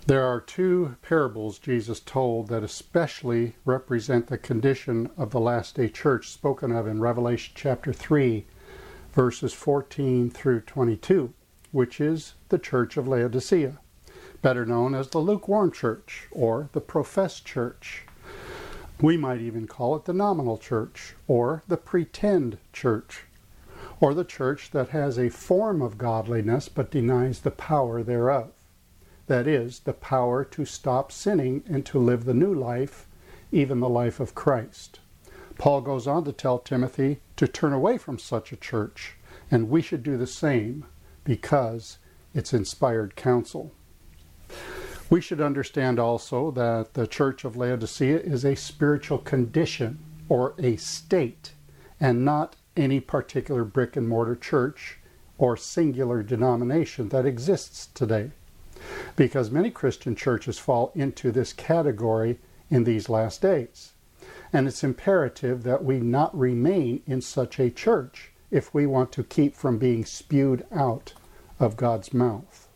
There are two parables Jesus told that especially represent the condition of the last day church spoken of in Revelation chapter 3, verses 14 through 22, which is the church of Laodicea, better known as the lukewarm church or the professed church. We might even call it the nominal church or the pretend church, or the church that has a form of godliness but denies the power thereof. That is, the power to stop sinning and to live the new life, even the life of Christ. Paul goes on to tell Timothy to turn away from such a church, and we should do the same because it's inspired counsel. We should understand also that the church of Laodicea is a spiritual condition or a state, and not any particular brick and mortar church or singular denomination that exists today, because many Christian churches fall into this category in these last days. And it's imperative that we not remain in such a church if we want to keep from being spewed out of God's mouth.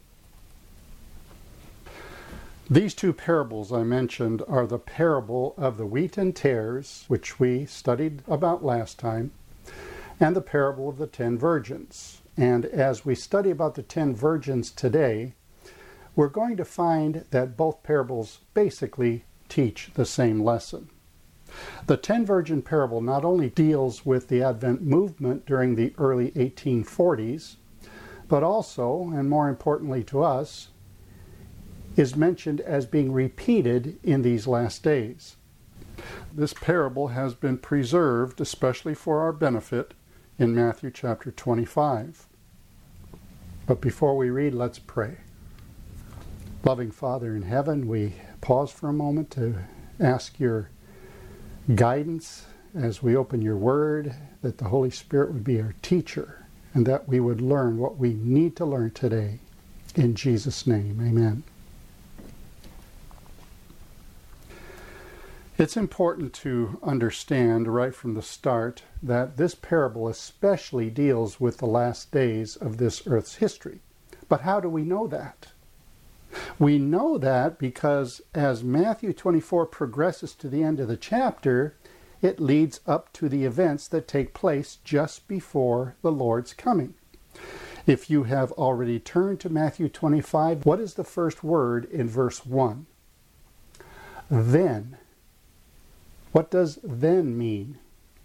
These two parables I mentioned are the parable of the wheat and tares, which we studied about last time, and the parable of the 10 virgins. And as we study about the 10 virgins today, we're going to find that both parables basically teach the same lesson. The 10 virgin parable not only deals with the Advent movement during the early 1840s, but also, and more importantly to us, is mentioned as being repeated in these last days. This parable has been preserved, especially for our benefit, in Matthew chapter 25. But before we read, let's pray. Loving Father in heaven, we pause for a moment to ask your guidance as we open your word, that the Holy Spirit would be our teacher, and that we would learn what we need to learn today. In Jesus' name, amen. It's important to understand right from the start that this parable especially deals with the last days of this earth's history. But how do we know that? We know that because as Matthew 24 progresses to the end of the chapter, it leads up to the events that take place just before the Lord's coming. If you have already turned to Matthew 25, what is the first word in verse 1? Then. What does then mean?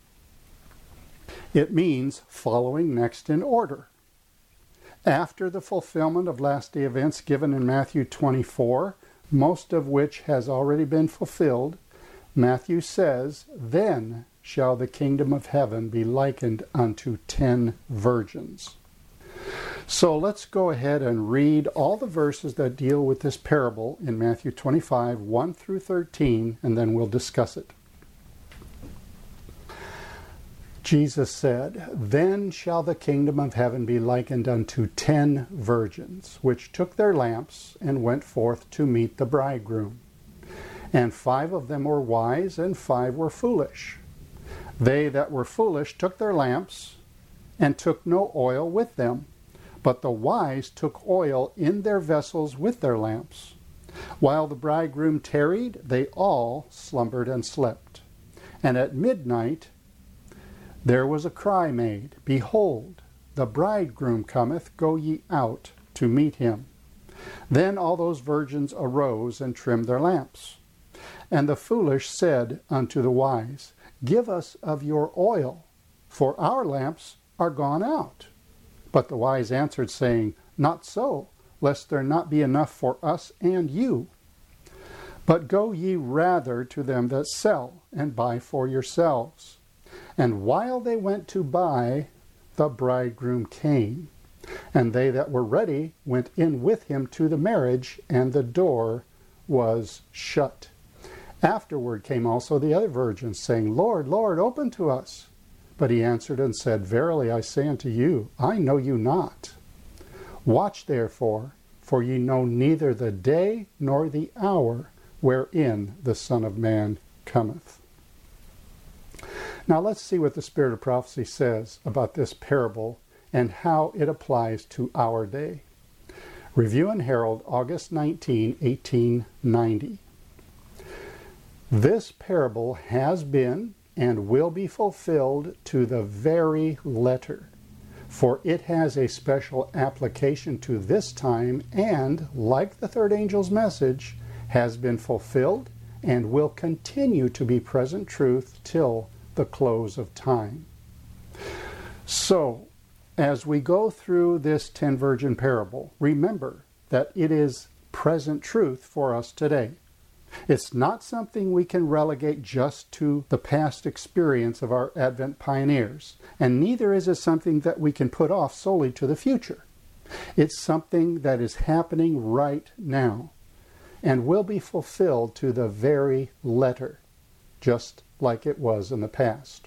It means following next in order. After the fulfillment of last day events given in Matthew 24, most of which has already been fulfilled, Matthew says, "Then shall the kingdom of heaven be likened unto 10 virgins." So let's go ahead and read all the verses that deal with this parable in Matthew 25, 1 through 13, and then we'll discuss it. Jesus said, "Then shall the kingdom of heaven be likened unto 10 virgins, which took their lamps and went forth to meet the bridegroom. And 5 of them were wise, and 5 were foolish. They that were foolish took their lamps, and took no oil with them. But the wise took oil in their vessels with their lamps. While the bridegroom tarried, they all slumbered and slept. And at midnight there was a cry made, Behold, the bridegroom cometh, go ye out to meet him. Then all those virgins arose and trimmed their lamps. And the foolish said unto the wise, Give us of your oil, for our lamps are gone out. But the wise answered, saying, Not so, lest there not be enough for us and you. But go ye rather to them that sell, and buy for yourselves. And while they went to buy, the bridegroom came. And they that were ready went in with him to the marriage, and the door was shut. Afterward came also the other virgins, saying, Lord, Lord, open to us. But he answered and said, Verily I say unto you, I know you not. Watch therefore, for ye know neither the day nor the hour wherein the Son of Man cometh. Now let's see what the Spirit of Prophecy says about this parable and how it applies to our day. Review and Herald, August 19, 1890. This parable has been and will be fulfilled to the very letter, for it has a special application to this time and, like the third angel's message, has been fulfilled and will continue to be present truth till the close of time. So, as we go through this 10 virgin parable, remember that it is present truth for us today. It's not something we can relegate just to the past experience of our Advent pioneers, and neither is it something that we can put off solely to the future. It's something that is happening right now and will be fulfilled to the very letter, just like it was in the past.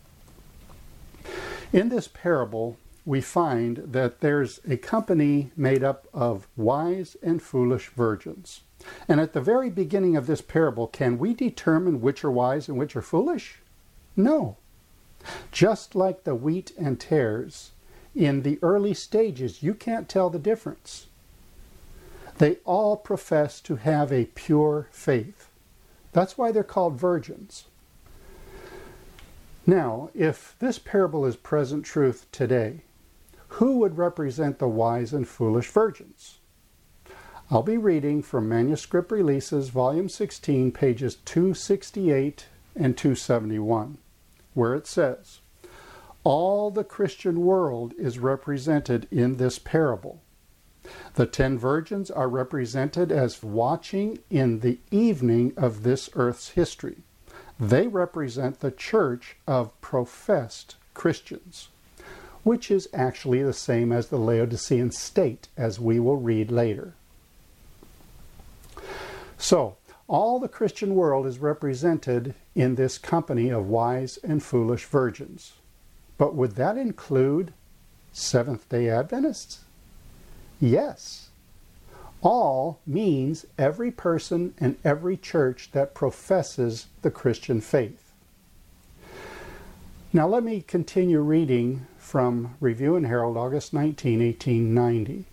In this parable, we find that there's a company made up of wise and foolish virgins. And at the very beginning of this parable, can we determine which are wise and which are foolish? No. Just like the wheat and tares, in the early stages, you can't tell the difference. They all profess to have a pure faith. That's why they're called virgins. Now, if this parable is present truth today, who would represent the wise and foolish virgins? I'll be reading from Manuscript Releases, Volume 16, pages 268 and 271, where it says, "All the Christian world is represented in this parable. The 10 virgins are represented as watching in the evening of this earth's history. They represent the church of professed Christians, which is actually the same as the Laodicean state, as we will read later. So, all the Christian world is represented in this company of wise and foolish virgins. But would that include Seventh-day Adventists? Yes. All means every person and every church that professes the Christian faith. Now let me continue reading from Review and Herald, August 19, 1890.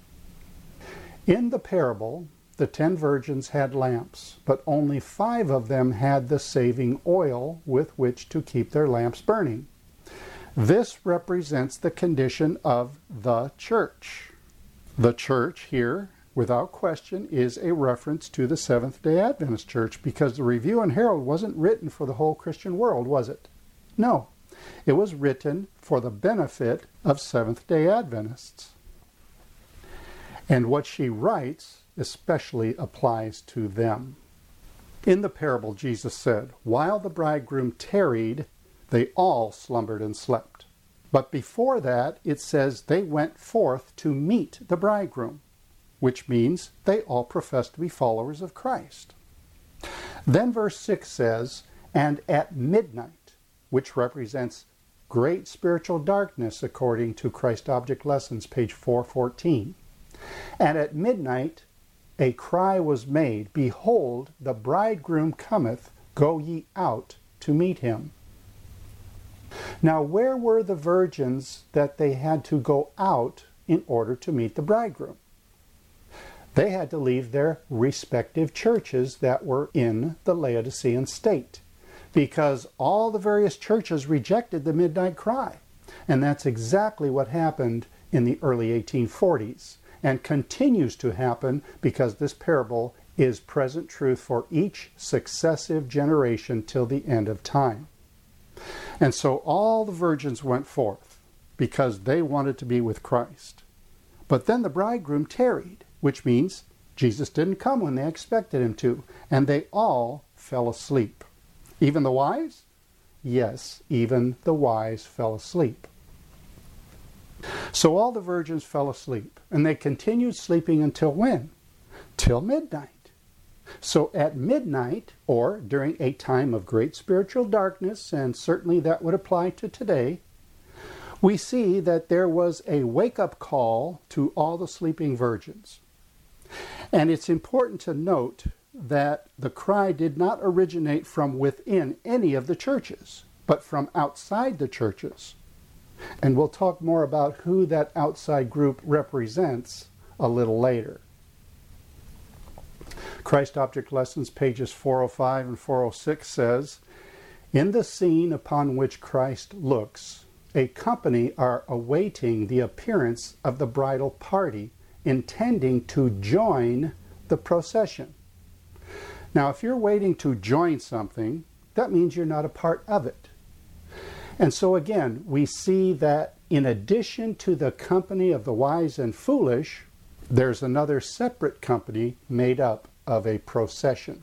In the parable, the 10 virgins had lamps, but only 5 of them had the saving oil with which to keep their lamps burning. This represents the condition of the church. The church here, without question, is a reference to the Seventh-day Adventist Church, because the Review and Herald wasn't written for the whole Christian world, was it? No. It was written for the benefit of Seventh-day Adventists. And what she writes especially applies to them. In the parable, Jesus said, "While the bridegroom tarried, they all slumbered and slept." But before that, it says they went forth to meet the bridegroom, which means they all professed to be followers of Christ. Then verse 6 says, "And at midnight," which represents great spiritual darkness according to Christ Object Lessons, page 414. "And at midnight a cry was made, Behold, the bridegroom cometh, go ye out to meet him." Now, where were the virgins that they had to go out in order to meet the bridegroom? They had to leave their respective churches that were in the Laodicean state, because all the various churches rejected the midnight cry. And that's exactly what happened in the early 1840s, and continues to happen because this parable is present truth for each successive generation till the end of time. And so all the virgins went forth because they wanted to be with Christ. But then the bridegroom tarried, which means Jesus didn't come when they expected him to, and they all fell asleep. Even the wise? Yes, even the wise fell asleep. So all the virgins fell asleep, and they continued sleeping until when? Till midnight. So at midnight, or during a time of great spiritual darkness, and certainly that would apply to today, we see that there was a wake-up call to all the sleeping virgins. And it's important to note that the cry did not originate from within any of the churches, but from outside the churches. And we'll talk more about who that outside group represents a little later. Christ Object Lessons, pages 405 and 406 says, "In the scene upon which Christ looks, a company are awaiting the appearance of the bridal party, intending to join the procession." Now, if you're waiting to join something, that means you're not a part of it. And so again, we see that in addition to the company of the wise and foolish, there's another separate company made up of a procession.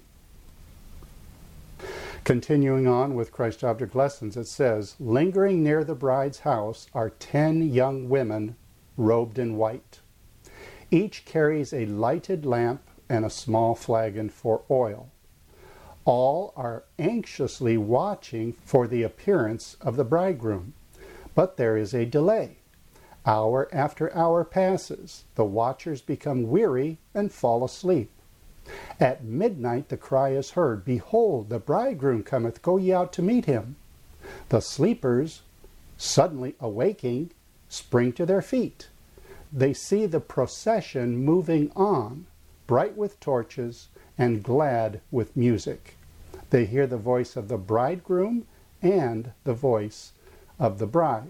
Continuing on with Christ Object Lessons, it says, "Lingering near the bride's house are 10 young women robed in white. Each carries a lighted lamp and a small flagon for oil. All are anxiously watching for the appearance of the bridegroom. But there is a delay. Hour after hour passes. The watchers become weary and fall asleep. At midnight the cry is heard, 'Behold, the bridegroom cometh, go ye out to meet him.' The sleepers, suddenly awaking, spring to their feet. They see the procession moving on, bright with torches and glad with music. They hear the voice of the bridegroom and the voice of the bride."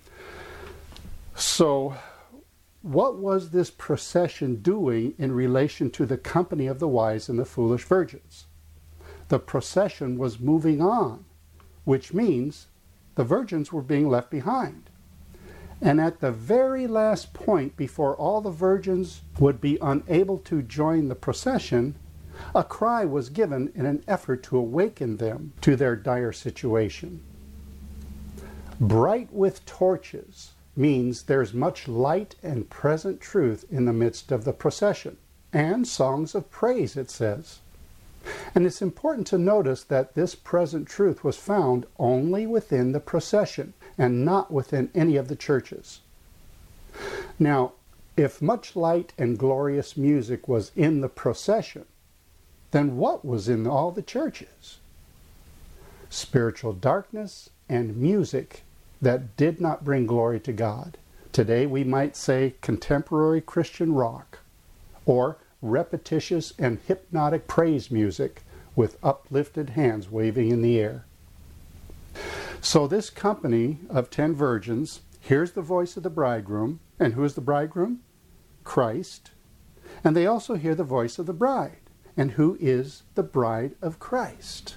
So, what was this procession doing in relation to the company of the wise and the foolish virgins? The procession was moving on, which means the virgins were being left behind. And at the very last point, before all the virgins would be unable to join the procession, a cry was given in an effort to awaken them to their dire situation. Bright with torches means there's much light and present truth in the midst of the procession, and songs of praise, it says. And it's important to notice that this present truth was found only within the procession and not within any of the churches. Now, if much light and glorious music was in the procession, then what was in all the churches? Spiritual darkness and music that did not bring glory to God. Today we might say contemporary Christian rock, or repetitious and hypnotic praise music with uplifted hands waving in the air. So this company of 10 virgins hears the voice of the bridegroom. And who is the bridegroom? Christ. And they also hear the voice of the bride. And who is the bride of Christ?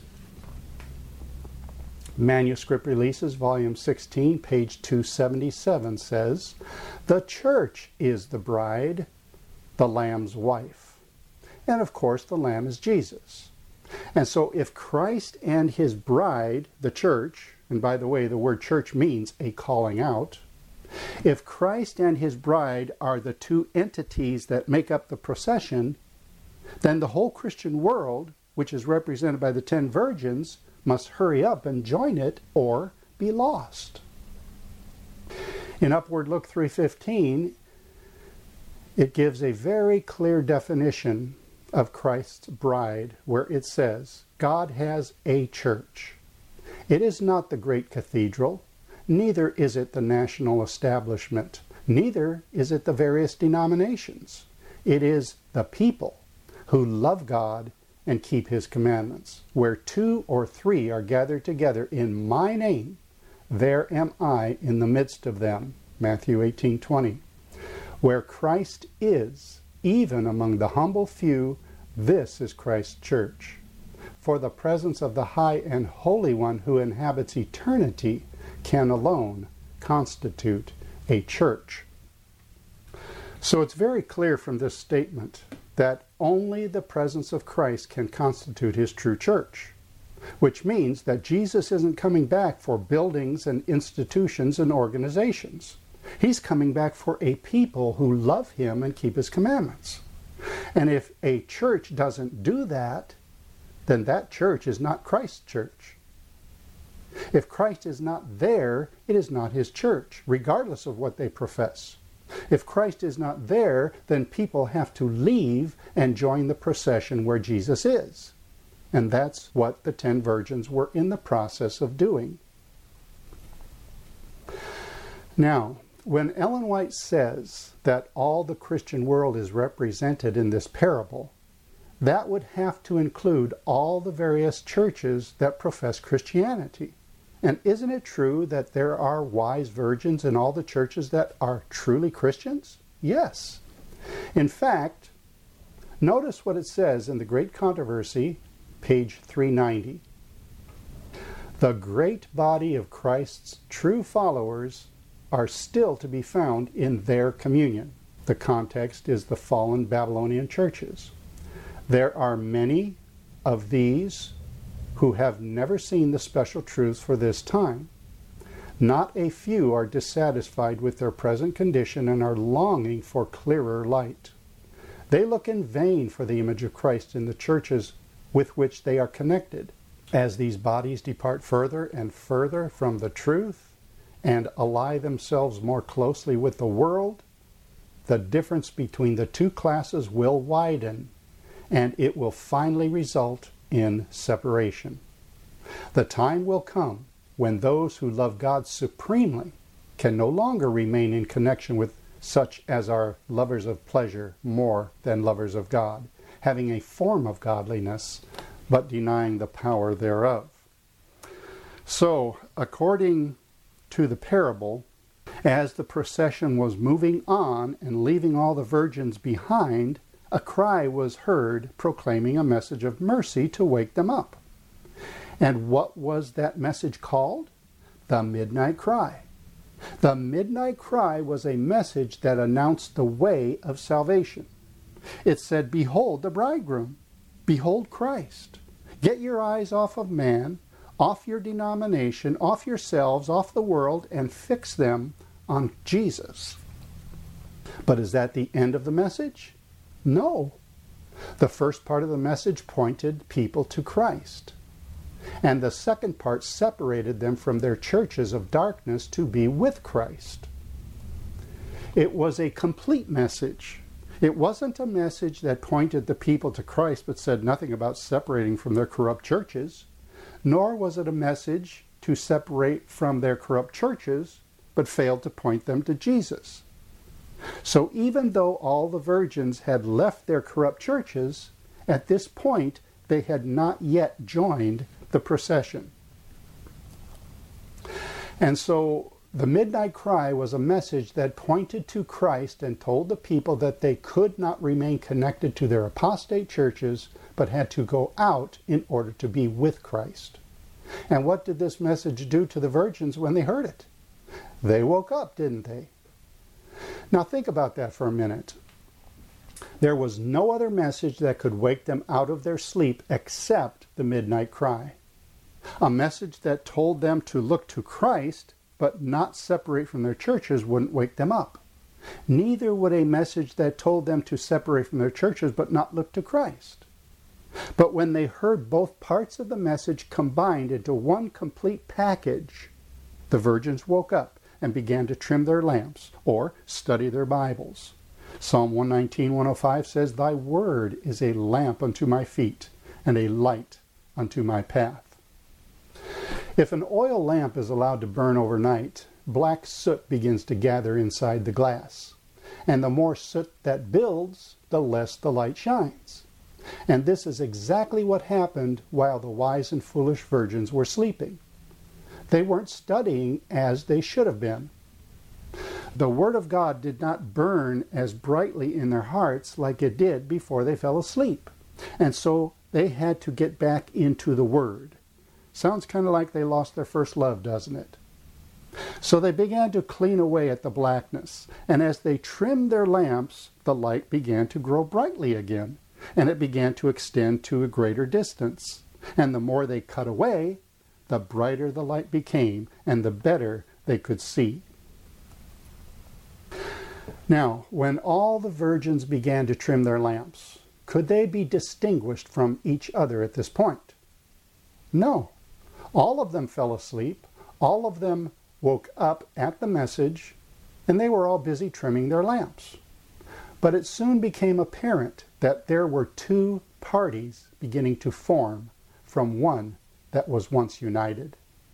Manuscript Releases, Volume 16, page 277 says, "The church is the bride, the Lamb's wife." And of course, the Lamb is Jesus. And so if Christ and his bride, the church, and by the way, the word church means a calling out, if Christ and his bride are the two entities that make up the procession, then the whole Christian world, which is represented by the 10 virgins, must hurry up and join it or be lost. In Upward Look 3:15, it gives a very clear definition of Christ's bride, where it says, "God has a church. It is not the great cathedral, neither is it the national establishment, neither is it the various denominations. It is the people who love God and keep his commandments. Where 2 or 3 are gathered together in my name, there am I in the midst of them." Matthew 18:20. Where Christ is, even among the humble few, this is Christ's church. For the presence of the high and holy one who inhabits eternity can alone constitute a church. So it's very clear from this statement that only the presence of Christ can constitute his true church, which means that Jesus isn't coming back for buildings and institutions and organizations. He's coming back for a people who love him and keep his commandments. And if a church doesn't do that, then that church is not Christ's church. If Christ is not there, it is not his church, regardless of what they profess. If Christ is not there, then people have to leave and join the procession where Jesus is. And that's what the 10 virgins were in the process of doing. Now, when Ellen White says that all the Christian world is represented in this parable, that would have to include all the various churches that profess Christianity. And isn't it true that there are wise virgins in all the churches that are truly Christians? Yes. In fact, notice what it says in The Great Controversy, page 390. The great body of Christ's true followers are still to be found in their communion. The context is the fallen Babylonian churches. There are many of these who have never seen the special truths for this time. Not a few are dissatisfied with their present condition and are longing for clearer light. They look in vain for the image of Christ in the churches with which they are connected. As these bodies depart further and further from the truth and ally themselves more closely with the world, the difference between the two classes will widen, and it will finally result in separation. The time will come when those who love God supremely can no longer remain in connection with such as are lovers of pleasure more than lovers of God, having a form of godliness, but denying the power thereof. So, according to the parable, as the procession was moving on and leaving all the virgins behind, a cry was heard proclaiming a message of mercy to wake them up. And what was that message called? The midnight cry. The midnight cry was a message that announced the way of salvation. It said, "Behold the bridegroom. Behold Christ. Get your eyes off of man, off your denomination, off yourselves, off the world, and fix them on Jesus." But is that the end of the message? No. The first part of the message pointed people to Christ. And the second part separated them from their churches of darkness to be with Christ. It was a complete message. It wasn't a message that pointed the people to Christ but said nothing about separating from their corrupt churches, nor was it a message to separate from their corrupt churches but failed to point them to Jesus. So even though all the virgins had left their corrupt churches, at this point they had not yet joined the procession. And so the midnight cry was a message that pointed to Christ and told the people that they could not remain connected to their apostate churches, but had to go out in order to be with Christ. And what did this message do to the virgins when they heard it? They woke up, didn't they? Now think about that for a minute. There was no other message that could wake them out of their sleep except the midnight cry. A message that told them to look to Christ but not separate from their churches wouldn't wake them up. Neither would a message that told them to separate from their churches but not look to Christ. But when they heard both parts of the message combined into one complete package, the virgins woke up and began to trim their lamps or study their Bibles. Psalm 119:105 says, "Thy word is a lamp unto my feet and a light unto my path." If an oil lamp is allowed to burn overnight, black soot begins to gather inside the glass. And the more soot that builds, the less the light shines. And this is exactly what happened while the wise and foolish virgins were sleeping. They weren't studying as they should have been. The Word of God did not burn as brightly in their hearts like it did before they fell asleep. And so they had to get back into the Word. Sounds kind of like they lost their first love, doesn't it? So they began to clean away at the blackness. And as they trimmed their lamps, the light began to grow brightly again. And it began to extend to a greater distance. And the more they cut away, the brighter the light became, and the better they could see. Now, when all the virgins began to trim their lamps, could they be distinguished from each other at this point? No. All of them fell asleep. All of them woke up at the message, and they were all busy trimming their lamps. But it soon became apparent that there were two parties beginning to form from one that was once united.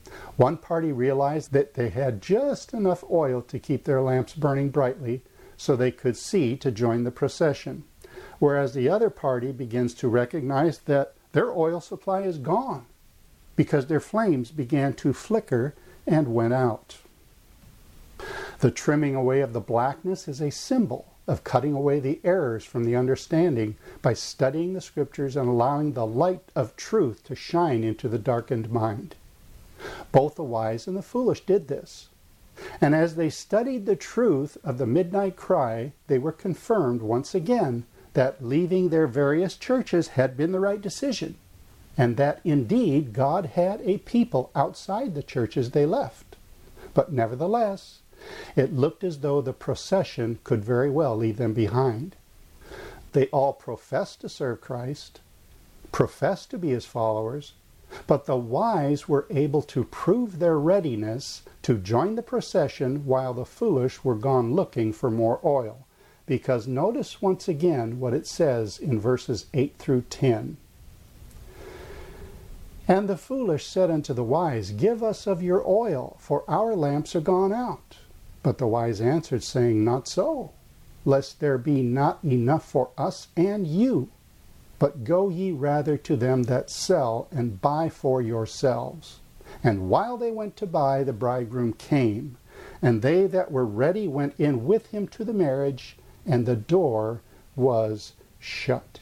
One party realized that they had just enough oil to keep their lamps burning brightly so they could see to join the procession, whereas the other party begins to recognize that their oil supply is gone because their flames began to flicker and went out. The trimming away of the blackness is a symbol of cutting away the errors from the understanding by studying the Scriptures and allowing the light of truth to shine into the darkened mind. Both the wise and the foolish did this. And as they studied the truth of the midnight cry, they were confirmed once again that leaving their various churches had been the right decision, and that indeed God had a people outside the churches they left. But nevertheless, it looked as though the procession could very well leave them behind. They all professed to serve Christ, professed to be his followers, but the wise were able to prove their readiness to join the procession while the foolish were gone looking for more oil. Because notice once again what it says in verses 8 through 10. And the foolish said unto the wise, Give us of your oil, for our lamps are gone out. But the wise answered, saying, Not so, lest there be not enough for us and you. But go ye rather to them that sell, and buy for yourselves. And while they went to buy, the bridegroom came. And they that were ready went in with him to the marriage, and the door was shut.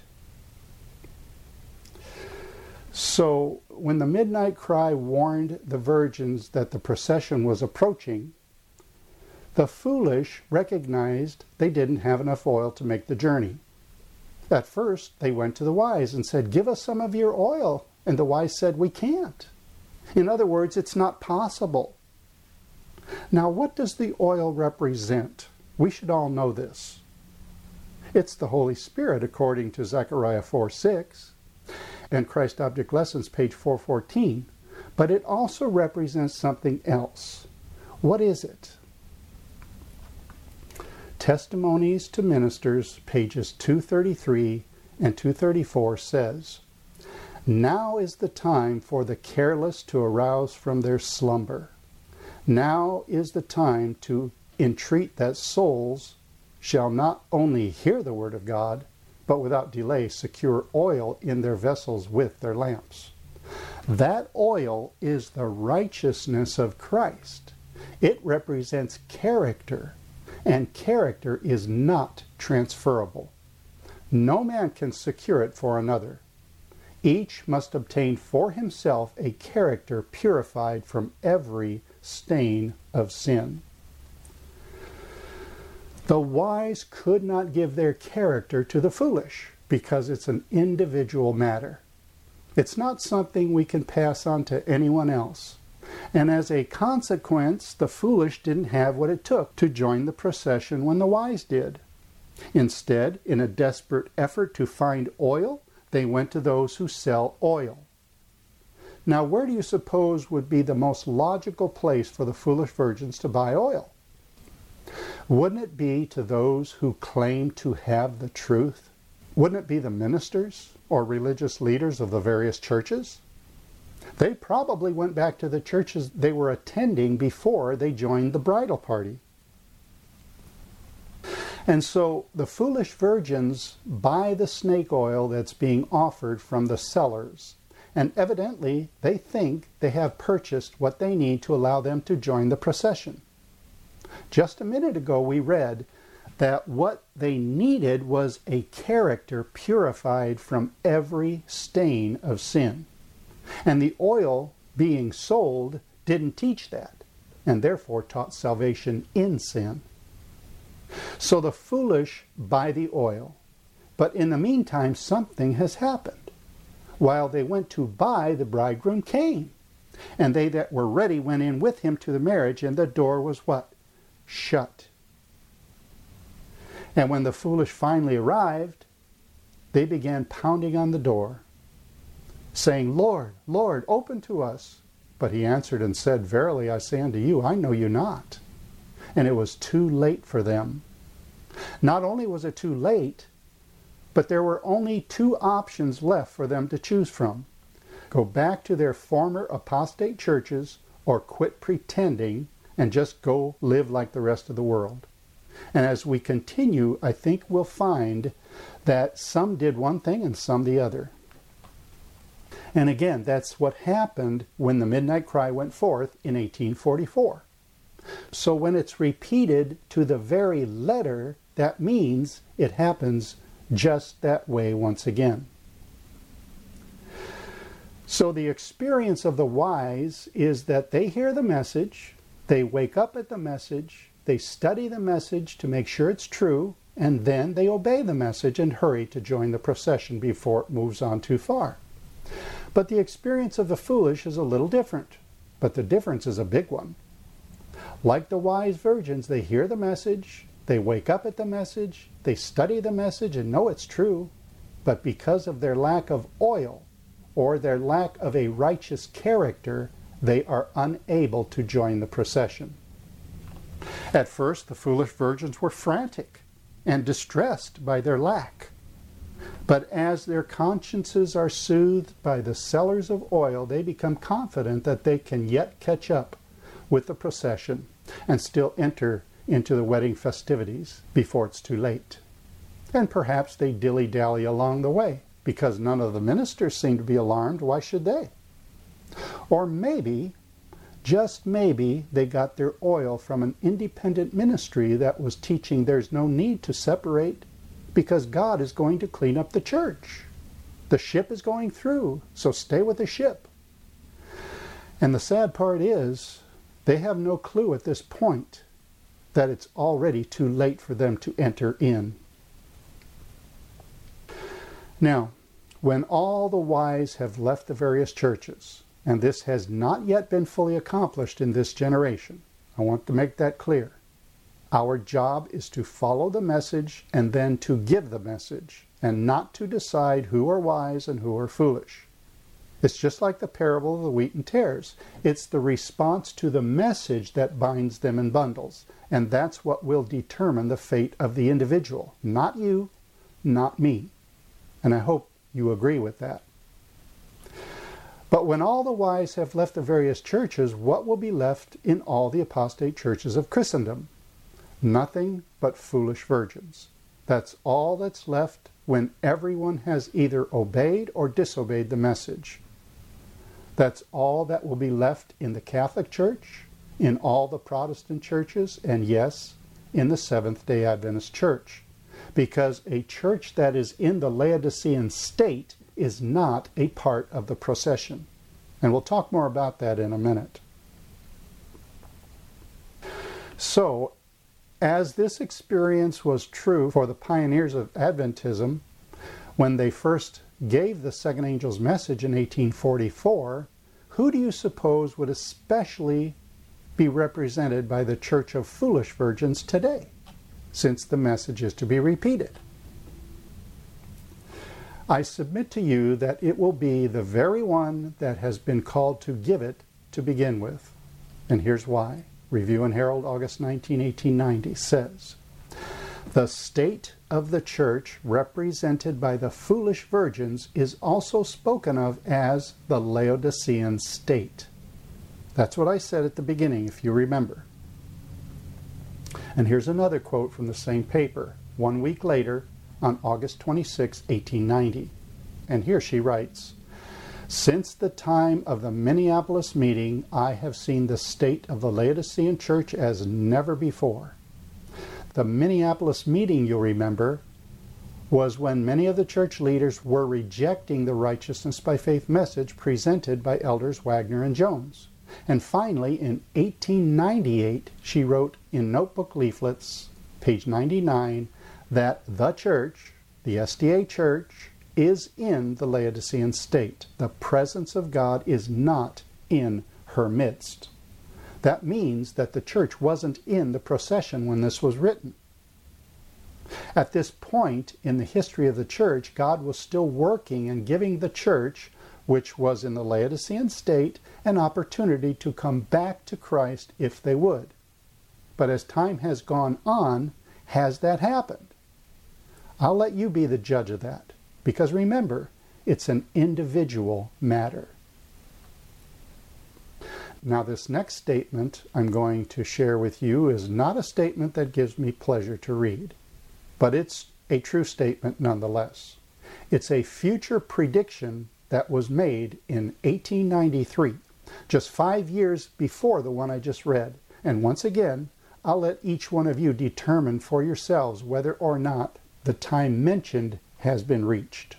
So when the midnight cry warned the virgins that the procession was approaching, the foolish recognized they didn't have enough oil to make the journey. At first, they went to the wise and said, Give us some of your oil. And the wise said, We can't. In other words, it's not possible. Now, what does the oil represent? We should all know this. It's the Holy Spirit, according to Zechariah 4:6 and Christ Object Lessons, page 414. But it also represents something else. What is it? Testimonies to Ministers, pages 233 and 234 says, Now is the time for the careless to arouse from their slumber. Now is the time to entreat that souls shall not only hear the word of God, but without delay secure oil in their vessels with their lamps. That oil is the righteousness of Christ. It represents character. And character is not transferable. No man can secure it for another. Each must obtain for himself a character purified from every stain of sin. The wise could not give their character to the foolish because it's an individual matter. It's not something we can pass on to anyone else. And as a consequence, the foolish didn't have what it took to join the procession when the wise did. Instead, in a desperate effort to find oil, they went to those who sell oil. Now, where do you suppose would be the most logical place for the foolish virgins to buy oil? Wouldn't it be to those who claim to have the truth? Wouldn't it be the ministers or religious leaders of the various churches? They probably went back to the churches they were attending before they joined the bridal party. And so the foolish virgins buy the snake oil that's being offered from the sellers. And evidently, they think they have purchased what they need to allow them to join the procession. Just a minute ago, we read that what they needed was a character purified from every stain of sin. And the oil being sold didn't teach that, and therefore taught salvation in sin. So the foolish buy the oil, but in the meantime something has happened. While they went to buy, the bridegroom came, and they that were ready went in with him to the marriage, and the door was what? Shut. And when the foolish finally arrived, they began pounding on the door, saying, Lord, Lord, open to us. But he answered and said, Verily I say unto you, I know you not. And it was too late for them. Not only was it too late, but there were only two options left for them to choose from. Go back to their former apostate churches, or quit pretending and just go live like the rest of the world. And as we continue, I think we'll find that some did one thing and some the other. And again, that's what happened when the Midnight Cry went forth in 1844. So when it's repeated to the very letter, that means it happens just that way once again. So the experience of the wise is that they hear the message, they wake up at the message, they study the message to make sure it's true, and then they obey the message and hurry to join the procession before it moves on too far. But the experience of the foolish is a little different, but the difference is a big one. Like the wise virgins, they hear the message, they wake up at the message, they study the message and know it's true, but because of their lack of oil or their lack of a righteous character, they are unable to join the procession. At first, the foolish virgins were frantic and distressed by their lack. But as their consciences are soothed by the sellers of oil, they become confident that they can yet catch up with the procession and still enter into the wedding festivities before it's too late. And perhaps they dilly-dally along the way because none of the ministers seem to be alarmed. Why should they? Or maybe, just maybe, they got their oil from an independent ministry that was teaching there's no need to separate because God is going to clean up the church. The ship is going through, so stay with the ship. And the sad part is, they have no clue at this point that it's already too late for them to enter in. Now, when all the wise have left the various churches, and this has not yet been fully accomplished in this generation, I want to make that clear. Our job is to follow the message and then to give the message, and not to decide who are wise and who are foolish. It's just like the parable of the wheat and tares. It's the response to the message that binds them in bundles, and that's what will determine the fate of the individual. Not you, not me. And I hope you agree with that. But when all the wise have left the various churches, what will be left in all the apostate churches of Christendom? Nothing but foolish virgins. That's all that's left when everyone has either obeyed or disobeyed the message. That's all that will be left in the Catholic Church, in all the Protestant churches, and yes, in the Seventh-day Adventist Church. Because a church that is in the Laodicean state is not a part of the procession. And we'll talk more about that in a minute. So, as this experience was true for the pioneers of Adventism, when they first gave the second angel's message in 1844, who do you suppose would especially be represented by the Church of Foolish Virgins today, since the message is to be repeated? I submit to you that it will be the very one that has been called to give it to begin with. And here's why. Review and Herald, August 19, 1890 says, "The state of the church represented by the foolish virgins is also spoken of as the Laodicean state." That's what I said at the beginning, if you remember. And here's another quote from the same paper, 1 week later, on August 26, 1890. And here she writes, "Since the time of the Minneapolis meeting, I have seen the state of the Laodicean church as never before." The Minneapolis meeting, you'll remember, was when many of the church leaders were rejecting the righteousness by faith message presented by elders Wagner and Jones. And finally, in 1898, she wrote in notebook leaflets, page 99, that the church, the SDA church, is in the Laodicean state. The presence of God is not in her midst. That means that the church wasn't in the procession when this was written. At this point in the history of the church, God was still working and giving the church, which was in the Laodicean state, an opportunity to come back to Christ if they would. But as time has gone on, has that happened? I'll let you be the judge of that, because remember, it's an individual matter. Now, this next statement I'm going to share with you is not a statement that gives me pleasure to read, but it's a true statement nonetheless. It's a future prediction that was made in 1893, just 5 years before the one I just read. And once again, I'll let each one of you determine for yourselves whether or not the time mentioned has been reached.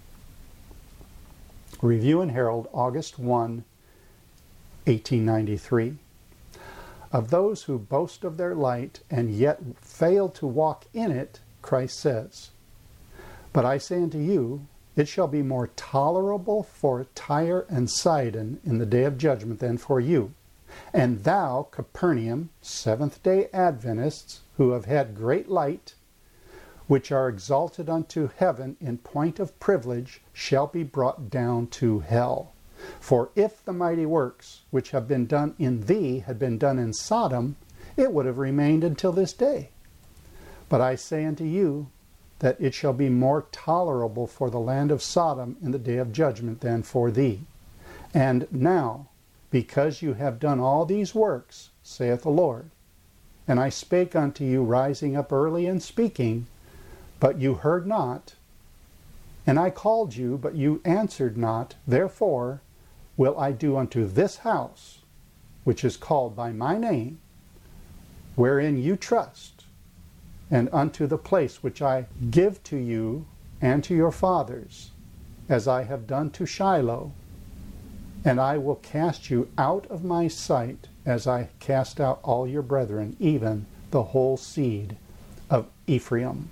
Review and Herald, August 1, 1893. Of those who boast of their light and yet fail to walk in it, Christ says, "But I say unto you, it shall be more tolerable for Tyre and Sidon in the day of judgment than for you. And thou, Capernaum, Seventh-day Adventists, who have had great light, which are exalted unto heaven in point of privilege, shall be brought down to hell. For if the mighty works which have been done in thee had been done in Sodom, it would have remained until this day. But I say unto you, that it shall be more tolerable for the land of Sodom in the day of judgment than for thee. And now, because you have done all these works, saith the Lord, and I spake unto you rising up early and speaking, but you heard not, and I called you, but you answered not, therefore will I do unto this house, which is called by my name, wherein you trust, and unto the place which I give to you and to your fathers, as I have done to Shiloh, and I will cast you out of my sight, as I cast out all your brethren, even the whole seed of Ephraim."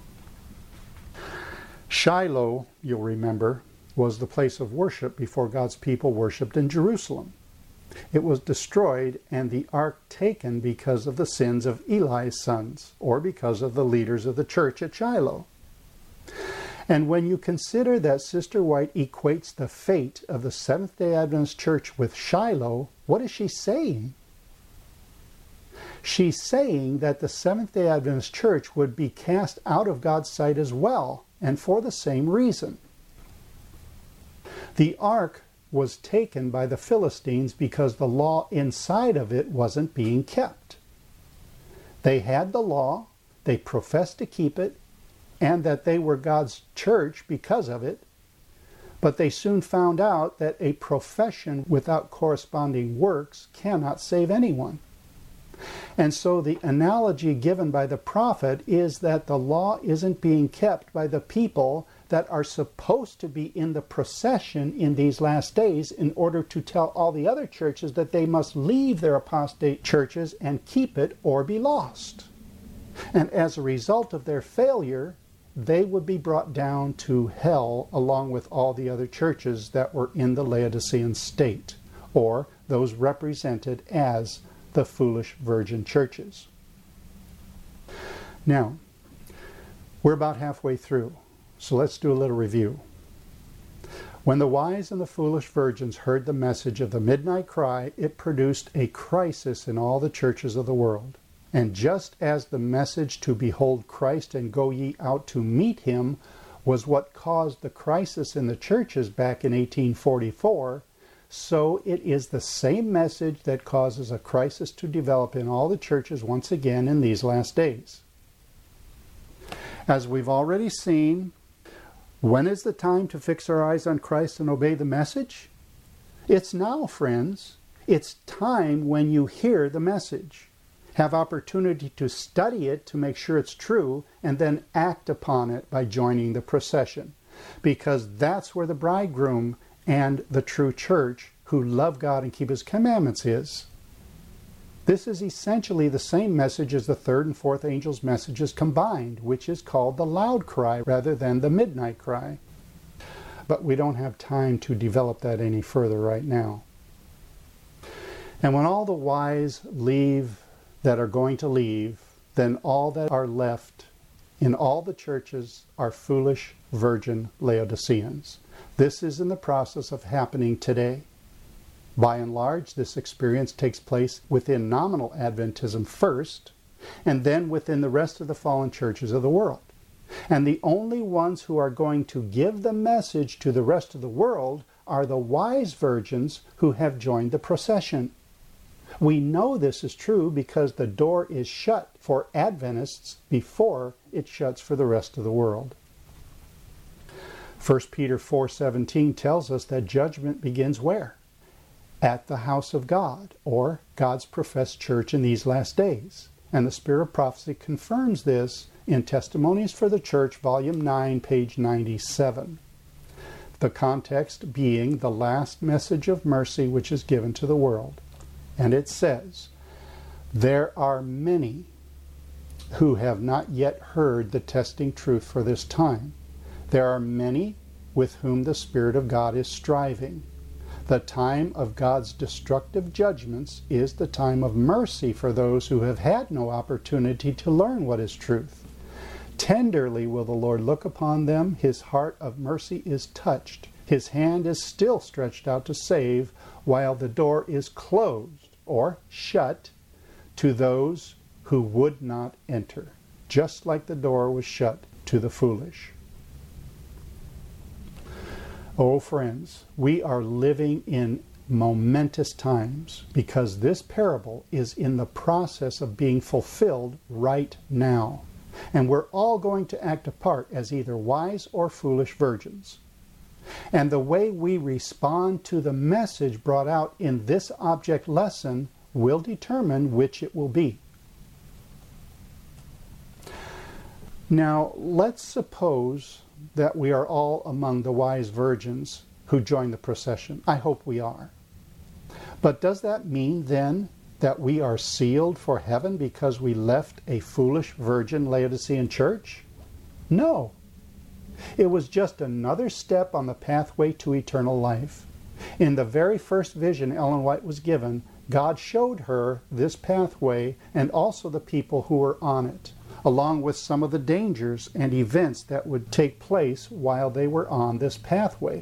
Shiloh, you'll remember, was the place of worship before God's people worshipped in Jerusalem. It was destroyed and the ark taken because of the sins of Eli's sons, or because of the leaders of the church at Shiloh. And when you consider that Sister White equates the fate of the Seventh-day Adventist Church with Shiloh, what is she saying? She's saying that the Seventh-day Adventist Church would be cast out of God's sight as well, and for the same reason. The ark was taken by the Philistines because the law inside of it wasn't being kept. They had the law, they professed to keep it, and that they were God's church because of it, but they soon found out that a profession without corresponding works cannot save anyone. And so the analogy given by the prophet is that the law isn't being kept by the people that are supposed to be in the procession in these last days in order to tell all the other churches that they must leave their apostate churches and keep it or be lost. And as a result of their failure, they would be brought down to hell along with all the other churches that were in the Laodicean state, or those represented as the foolish virgin churches. Now, we're about halfway through, so let's do a little review. When the wise and the foolish virgins heard the message of the midnight cry, it produced a crisis in all the churches of the world. And just as the message to behold Christ and go ye out to meet him was what caused the crisis in the churches back in 1844, so it is the same message that causes a crisis to develop in all the churches once again in these last days. As we've already seen, when is the time to fix our eyes on Christ and obey the message? It's now, friends. It's time when you hear the message. Have opportunity to study it to make sure it's true, and then act upon it by joining the procession. Because that's where the bridegroom and the true church who love God and keep his commandments is. This is essentially the same message as the third and fourth angels' messages combined, which is called the loud cry rather than the midnight cry. But we don't have time to develop that any further right now. And when all the wise leave that are going to leave, then all that are left in all the churches are foolish virgin Laodiceans. This is in the process of happening today. By and large, this experience takes place within nominal Adventism first, and then within the rest of the fallen churches of the world. And the only ones who are going to give the message to the rest of the world are the wise virgins who have joined the procession. We know this is true because the door is shut for Adventists before it shuts for the rest of the world. 1 Peter 4:17 tells us that judgment begins where? At the house of God, or God's professed church in these last days. And the Spirit of Prophecy confirms this in Testimonies for the Church, Volume 9, page 97. The context being the last message of mercy which is given to the world. And it says, "There are many who have not yet heard the testing truth for this time. There are many with whom the Spirit of God is striving. The time of God's destructive judgments is the time of mercy for those who have had no opportunity to learn what is truth. Tenderly will the Lord look upon them. His heart of mercy is touched. His hand is still stretched out to save, while the door is closed or shut to those who would not enter, just like the door was shut to the foolish." Oh, friends, we are living in momentous times because this parable is in the process of being fulfilled right now. And we're all going to act a part as either wise or foolish virgins. And the way we respond to the message brought out in this object lesson will determine which it will be. Now, let's suppose that we are all among the wise virgins who join the procession. I hope we are. But does that mean then that we are sealed for heaven because we left a foolish virgin Laodicean church? No. It was just another step on the pathway to eternal life. In the very first vision Ellen White was given, God showed her this pathway and also the people who were on it, along with some of the dangers and events that would take place while they were on this pathway.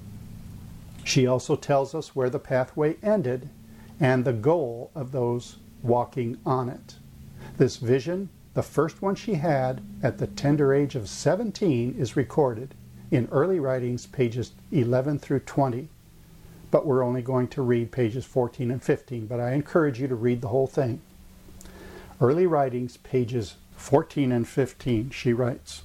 She also tells us where the pathway ended and the goal of those walking on it. This vision, the first one she had at the tender age of 17, is recorded in Early Writings, pages 11 through 20. But we're only going to read pages 14 and 15, but I encourage you to read the whole thing. Early Writings, pages 14 and 15, she writes,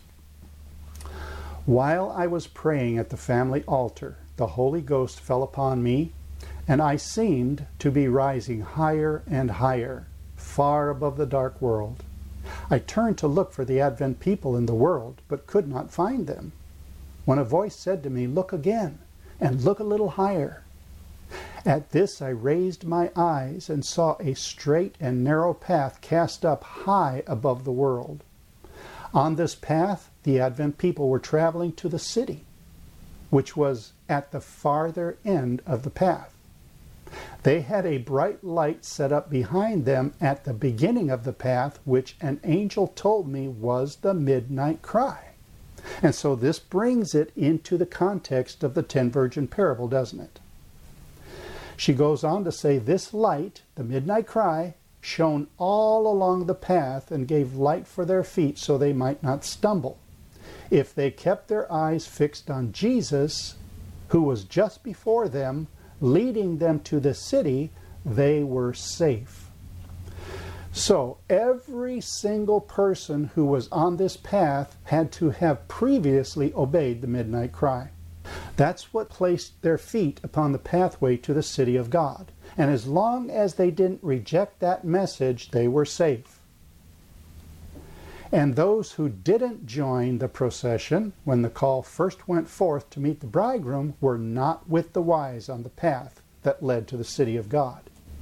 "While I was praying at the family altar, the Holy Ghost fell upon me, and I seemed to be rising higher and higher, far above the dark world. I turned to look for the Advent people in the world, but could not find them. When a voice said to me, 'Look again, and look a little higher.' At this I raised my eyes and saw a straight and narrow path cast up high above the world. On this path, the Advent people were traveling to the city, which was at the farther end of the path. They had a bright light set up behind them at the beginning of the path, which an angel told me was the midnight cry." And so this brings it into the context of the 10 virgin parable, doesn't it? She goes on to say, "This light, the midnight cry, shone all along the path and gave light for their feet so they might not stumble. If they kept their eyes fixed on Jesus, who was just before them, leading them to the city, they were safe." So every single person who was on this path had to have previously obeyed the midnight cry. That's what placed their feet upon the pathway to the city of God. And as long as they didn't reject that message, they were safe. And those who didn't join the procession when the call first went forth to meet the bridegroom were not with the wise on the path that led to the city of God.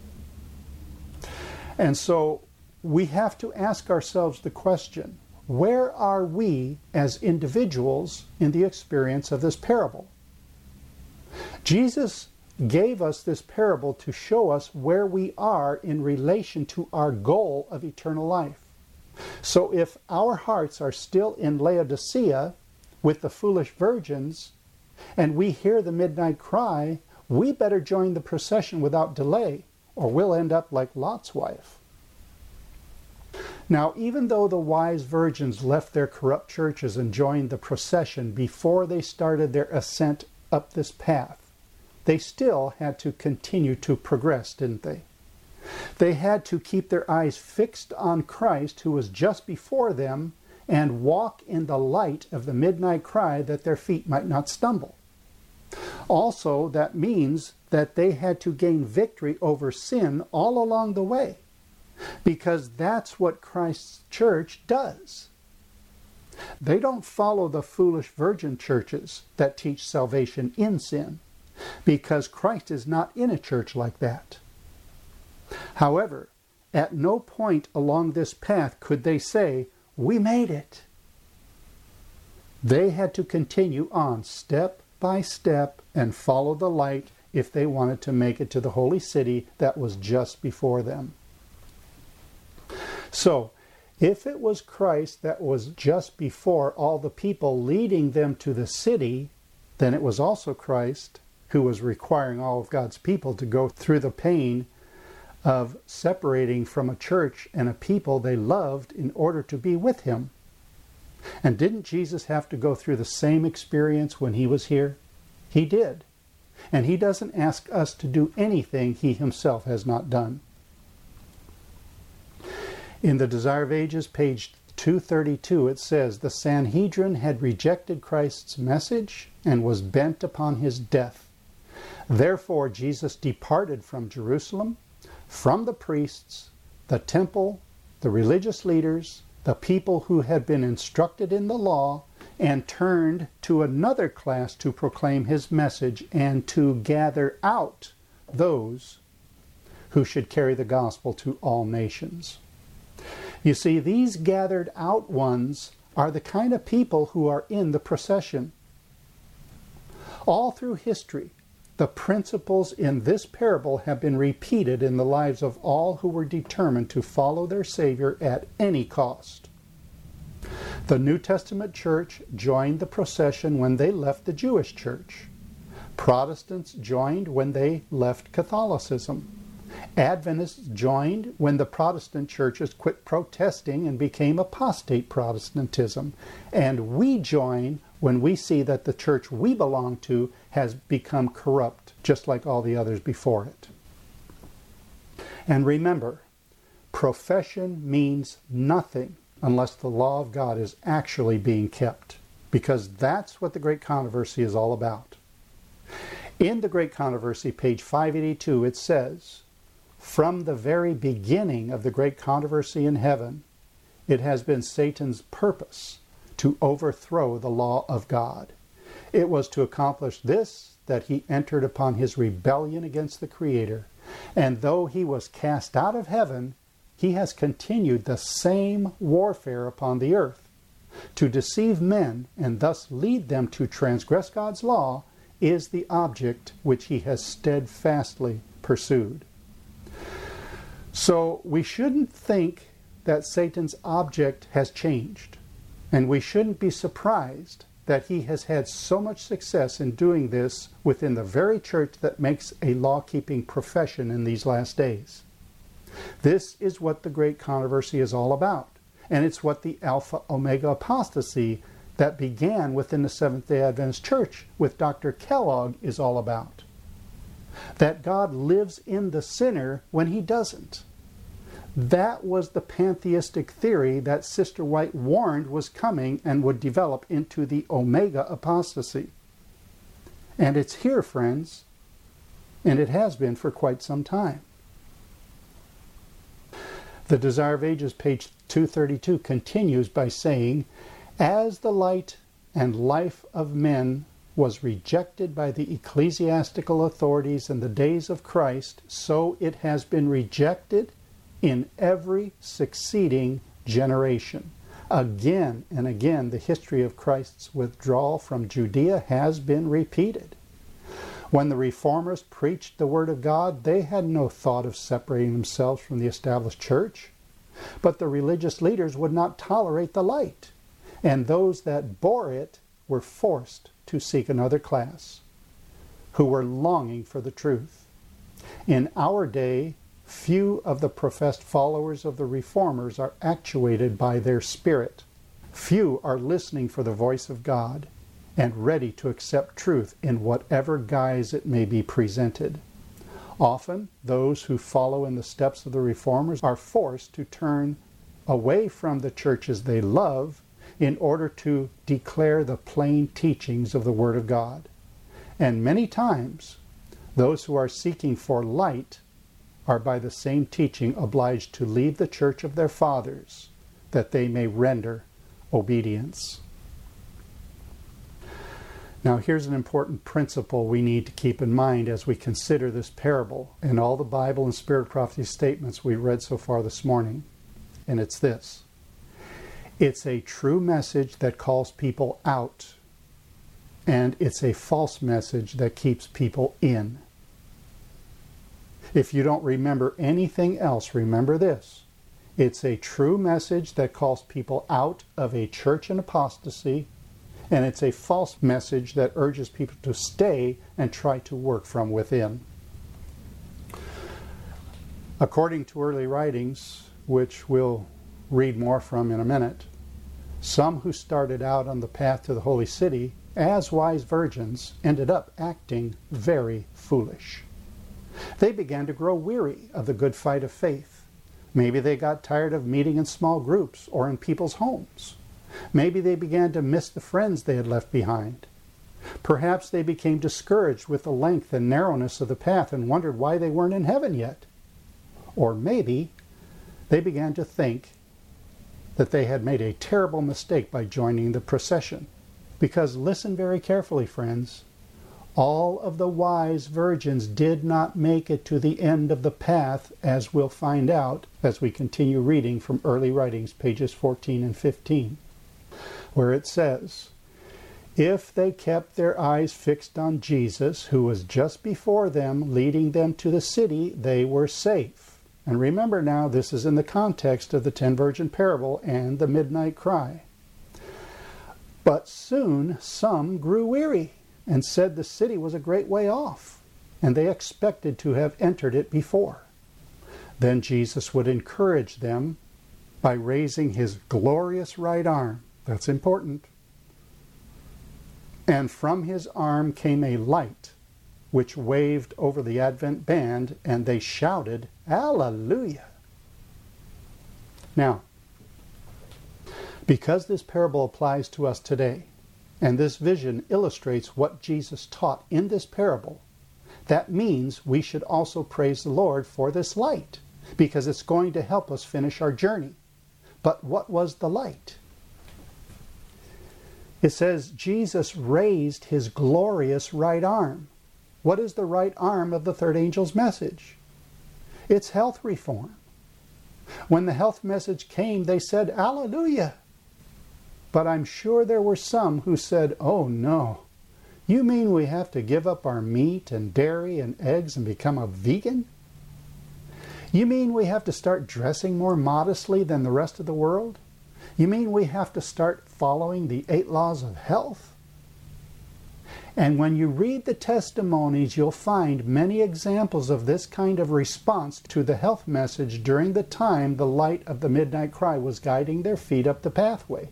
And so we have to ask ourselves the question, where are we as individuals in the experience of this parable? Jesus gave us this parable to show us where we are in relation to our goal of eternal life. So if our hearts are still in Laodicea with the foolish virgins, and we hear the midnight cry, we better join the procession without delay, or we'll end up like Lot's wife. Now, even though the wise virgins left their corrupt churches and joined the procession before they started their ascent up this path, they still had to continue to progress, didn't they? They had to keep their eyes fixed on Christ, who was just before them, and walk in the light of the midnight cry that their feet might not stumble. Also, that means that they had to gain victory over sin all along the way, because that's what Christ's church does. They don't follow the foolish virgin churches that teach salvation in sin, because Christ is not in a church like that. However, at no point along this path could they say, "We made it." They had to continue on step by step and follow the light if they wanted to make it to the holy city that was just before them. So, if it was Christ that was just before all the people leading them to the city, then it was also Christ who was requiring all of God's people to go through the pain of separating from a church and a people they loved in order to be with him. And didn't Jesus have to go through the same experience when he was here? He did. And he doesn't ask us to do anything he himself has not done. In the Desire of Ages, page 232, it says, "The Sanhedrin had rejected Christ's message and was bent upon his death. Therefore Jesus departed from Jerusalem, from the priests, the temple, the religious leaders, the people who had been instructed in the law, and turned to another class to proclaim his message and to gather out those who should carry the gospel to all nations." You see, these gathered out ones are the kind of people who are in the procession. All through history, the principles in this parable have been repeated in the lives of all who were determined to follow their Savior at any cost. The New Testament church joined the procession when they left the Jewish church. Protestants joined when they left Catholicism. Adventists joined when the Protestant churches quit protesting and became apostate Protestantism. And we join when we see that the church we belong to has become corrupt, just like all the others before it. And remember, profession means nothing unless the law of God is actually being kept, because that's what the Great Controversy is all about. In the Great Controversy, page 582, it says, "From the very beginning of the Great Controversy in heaven, it has been Satan's purpose to overthrow the law of God. It was to accomplish this that he entered upon his rebellion against the Creator. And though he was cast out of heaven, he has continued the same warfare upon the earth. To deceive men and thus lead them to transgress God's law is the object which he has steadfastly pursued." So we shouldn't think that Satan's object has changed. And we shouldn't be surprised that he has had so much success in doing this within the very church that makes a law-keeping profession in these last days. This is what the Great Controversy is all about. And it's what the Alpha Omega apostasy that began within the Seventh-day Adventist Church with Dr. Kellogg is all about. That God lives in the sinner when he doesn't. That was the pantheistic theory that Sister White warned was coming and would develop into the Omega apostasy. And it's here, friends, and it has been for quite some time. The Desire of Ages, page 232, continues by saying, "As the light and life of men was rejected by the ecclesiastical authorities in the days of Christ, so it has been rejected in every succeeding generation." Again and again, the history of Christ's withdrawal from Judea has been repeated. When the Reformers preached the Word of God, they had no thought of separating themselves from the established church. But the religious leaders would not tolerate the light, and those that bore it were forced to seek another class, who were longing for the truth. In our day, few of the professed followers of the Reformers are actuated by their spirit. Few are listening for the voice of God and ready to accept truth in whatever guise it may be presented. Often, those who follow in the steps of the reformers are forced to turn away from the churches they love in order to declare the plain teachings of the Word of God. And many times, those who are seeking for light are by the same teaching obliged to leave the church of their fathers, that they may render obedience. Now here's an important principle we need to keep in mind as we consider this parable and all the Bible and Spirit prophecy statements we read so far this morning. And it's this: it's a true message that calls people out, and it's a false message that keeps people in. If you don't remember anything else, remember this: it's a true message that calls people out of a church in apostasy, and it's a false message that urges people to stay and try to work from within. According to early writings, which we'll read more from in a minute, some who started out on the path to the holy city as wise virgins ended up acting very foolish. They began to grow weary of the good fight of faith. Maybe they got tired of meeting in small groups or in people's homes. Maybe they began to miss the friends they had left behind. Perhaps they became discouraged with the length and narrowness of the path and wondered why they weren't in heaven yet. Or maybe they began to think that they had made a terrible mistake by joining the procession. Because listen very carefully, friends, all of the wise virgins did not make it to the end of the path, as we'll find out as we continue reading from early writings, pages 14 and 15, where it says, "If they kept their eyes fixed on Jesus, who was just before them, leading them to the city, they were safe." And remember now, this is in the context of the 10 virgin parable and the midnight cry. "But soon some grew weary and said the city was a great way off, and they expected to have entered it before." Then Jesus would encourage them by raising his glorious right arm. That's important. And from his arm came a light, which waved over the Advent band, and they shouted, "Hallelujah!" Now, because this parable applies to us today, and this vision illustrates what Jesus taught in this parable, that means we should also praise the Lord for this light, because it's going to help us finish our journey. But what was the light? It says Jesus raised his glorious right arm. What is the right arm of the third angel's message? It's health reform. When the health message came, they said, "Hallelujah." But I'm sure there were some who said, "Oh no, you mean we have to give up our meat and dairy and eggs and become a vegan? You mean we have to start dressing more modestly than the rest of the world? You mean we have to start following the 8 laws of health?" And when you read the testimonies, you'll find many examples of this kind of response to the health message during the time the light of the midnight cry was guiding their feet up the pathway.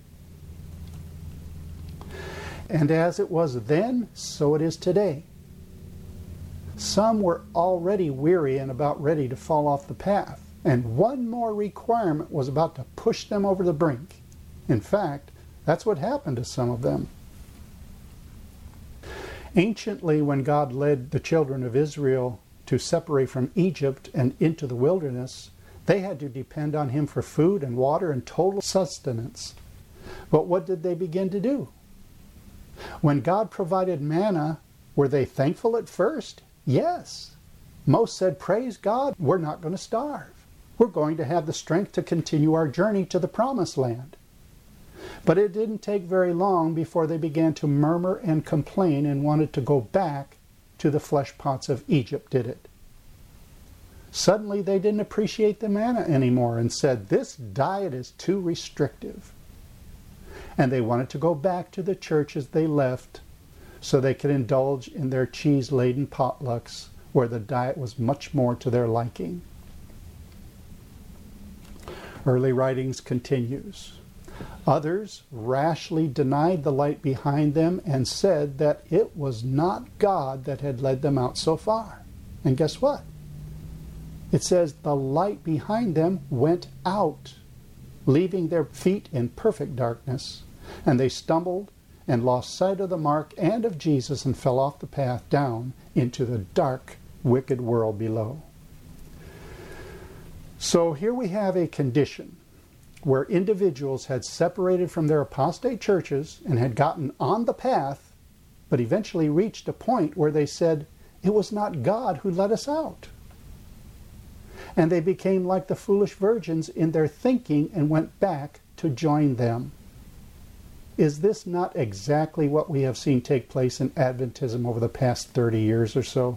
And as it was then, so it is today. Some were already weary and about ready to fall off the path, and one more requirement was about to push them over the brink. In fact, that's what happened to some of them. Anciently, when God led the children of Israel to separate from Egypt and into the wilderness, they had to depend on him for food and water and total sustenance. But what did they begin to do? When God provided manna, were they thankful at first? Yes. Most said, "Praise God, we're not going to starve. We're going to have the strength to continue our journey to the promised land." But it didn't take very long before they began to murmur and complain and wanted to go back to the flesh pots of Egypt, did it? Suddenly they didn't appreciate the manna anymore and said, "This diet is too restrictive." And they wanted to go back to the churches they left so they could indulge in their cheese-laden potlucks where the diet was much more to their liking. Early writings continues. Others rashly denied the light behind them and said that it was not God that had led them out so far. And guess what? It says, the light behind them went out, leaving their feet in perfect darkness. And they stumbled and lost sight of the mark and of Jesus and fell off the path down into the dark, wicked world below. So here we have a condition where individuals had separated from their apostate churches and had gotten on the path, but eventually reached a point where they said, it was not God who let us out. And they became like the foolish virgins in their thinking and went back to join them. Is this not exactly what we have seen take place in Adventism over the past 30 years or so?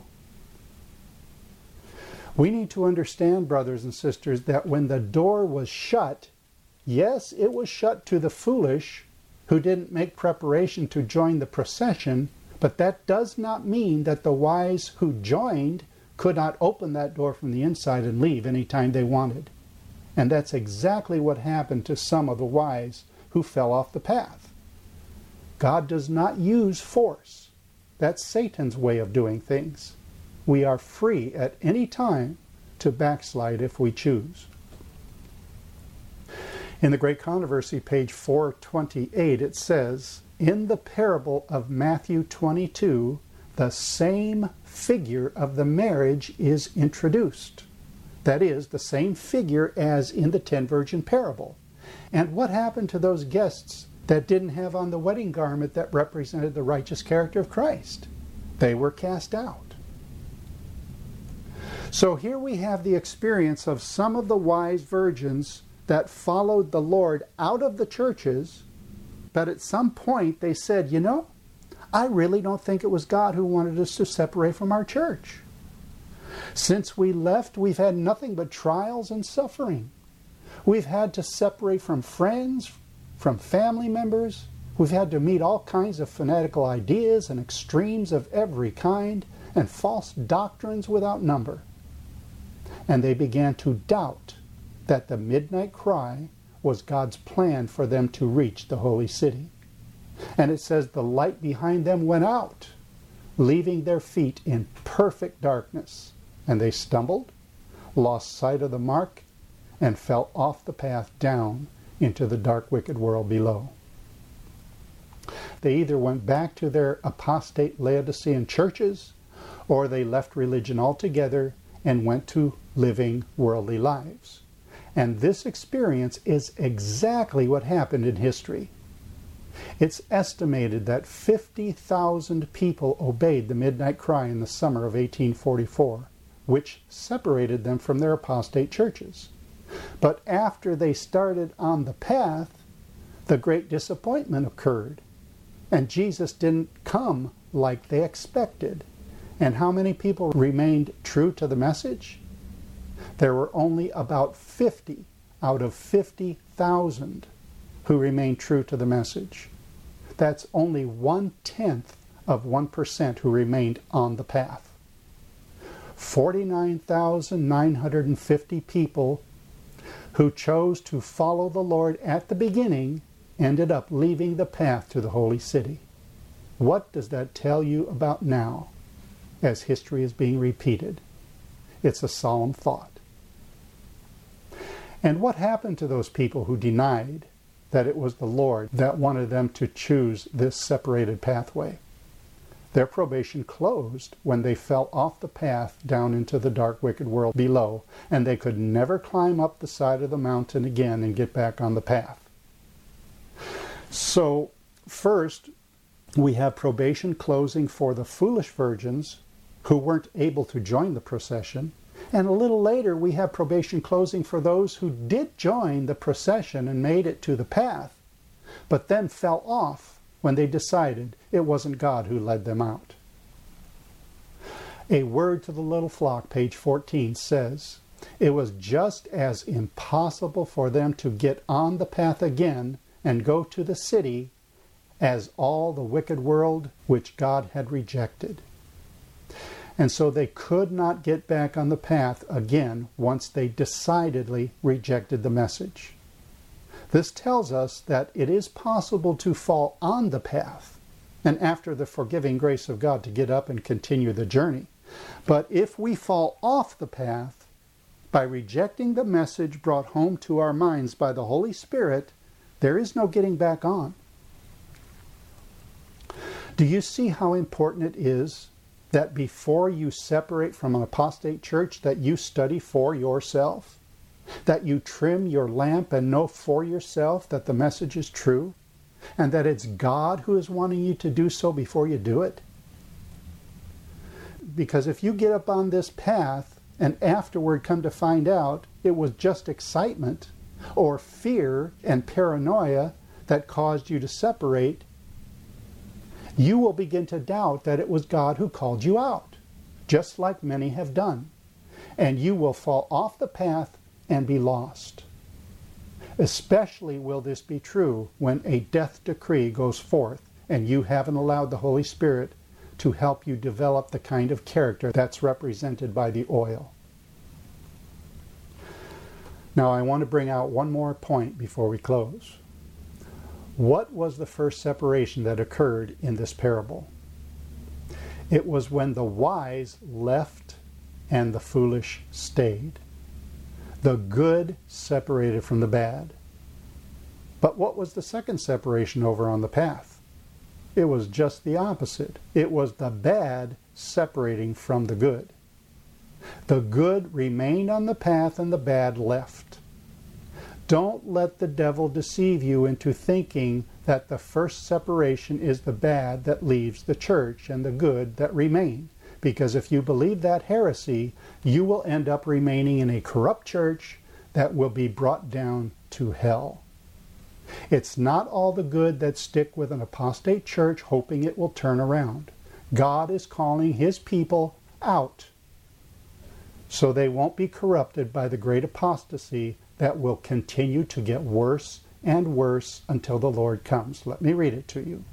We need to understand, brothers and sisters, that when the door was shut, yes, it was shut to the foolish who didn't make preparation to join the procession, but that does not mean that the wise who joined could not open that door from the inside and leave anytime they wanted. And that's exactly what happened to some of the wise who fell off the path. God does not use force. That's Satan's way of doing things. We are free at any time to backslide if we choose. In the Great Controversy, page 428, it says, in the parable of Matthew 22, the same figure of the marriage is introduced. That is, the same figure as in the 10 virgin parable. And what happened to those guests that didn't have on the wedding garment that represented the righteous character of Christ? They were cast out. So here we have the experience of some of the wise virgins that followed the Lord out of the churches, but at some point they said, you know, I really don't think it was God who wanted us to separate from our church. Since we left, we've had nothing but trials and suffering. We've had to separate from friends, from family members. We've had to meet all kinds of fanatical ideas and extremes of every kind and false doctrines without number. And they began to doubt that the midnight cry was God's plan for them to reach the holy city. And it says the light behind them went out, leaving their feet in perfect darkness. And they stumbled, lost sight of the mark, and fell off the path down into the dark, wicked world below. They either went back to their apostate Laodicean churches, or they left religion altogether and went to living worldly lives. And this experience is exactly what happened in history. It's estimated that 50,000 people obeyed the midnight cry in the summer of 1844, which separated them from their apostate churches. But after they started on the path, the great disappointment occurred, and Jesus didn't come like they expected. And how many people remained true to the message? There were only about 50 out of 50,000 who remained true to the message. That's only 1/10 of 1% who remained on the path. 49,950 people who chose to follow the Lord at the beginning ended up leaving the path to the holy city. What does that tell you about now, as history is being repeated? It's a solemn thought. And what happened to those people who denied that it was the Lord that wanted them to choose this separated pathway? Their probation closed when they fell off the path down into the dark, wicked world below, and they could never climb up the side of the mountain again and get back on the path. So, first, we have probation closing for the foolish virgins who weren't able to join the procession. And a little later, we have probation closing for those who did join the procession and made it to the path, but then fell off when they decided it wasn't God who led them out. A Word to the Little Flock, page 14, says, it was just as impossible for them to get on the path again and go to the city as all the wicked world which God had rejected. And so they could not get back on the path again once they decidedly rejected the message. This tells us that it is possible to fall on the path and after the forgiving grace of God to get up and continue the journey. But if we fall off the path, By rejecting the message brought home to our minds by the Holy Spirit, there is no getting back on. Do you see how important it is that before you separate from an apostate church that you study for yourself? That you trim your lamp and know for yourself that the message is true? And that it's God who is wanting you to do so before you do it? Because if you get up on this path and afterward come to find out it was just excitement or fear and paranoia that caused you to separate, you will begin to doubt that it was God who called you out, just like many have done. And you will fall off the path and be lost. Especially will this be true when a death decree goes forth and you haven't allowed the Holy Spirit to help you develop the kind of character that's represented by the oil. Now I want to bring out one more point before we close. What was the first separation that occurred in this parable? It was when the wise left and the foolish stayed. The good separated from the bad. But what was the second separation over on the path? It was just the opposite. It was the bad separating from the good. The good remained on the path and the bad left. Don't let the devil deceive you into thinking that the first separation is the bad that leaves the church and the good that remain. Because if you believe that heresy, you will end up remaining in a corrupt church that will be brought down to hell. It's not all the good that stick with an apostate church hoping it will turn around. God is calling His people out so they won't be corrupted by the great apostasy that will continue to get worse and worse until the Lord comes. Let me read it to you.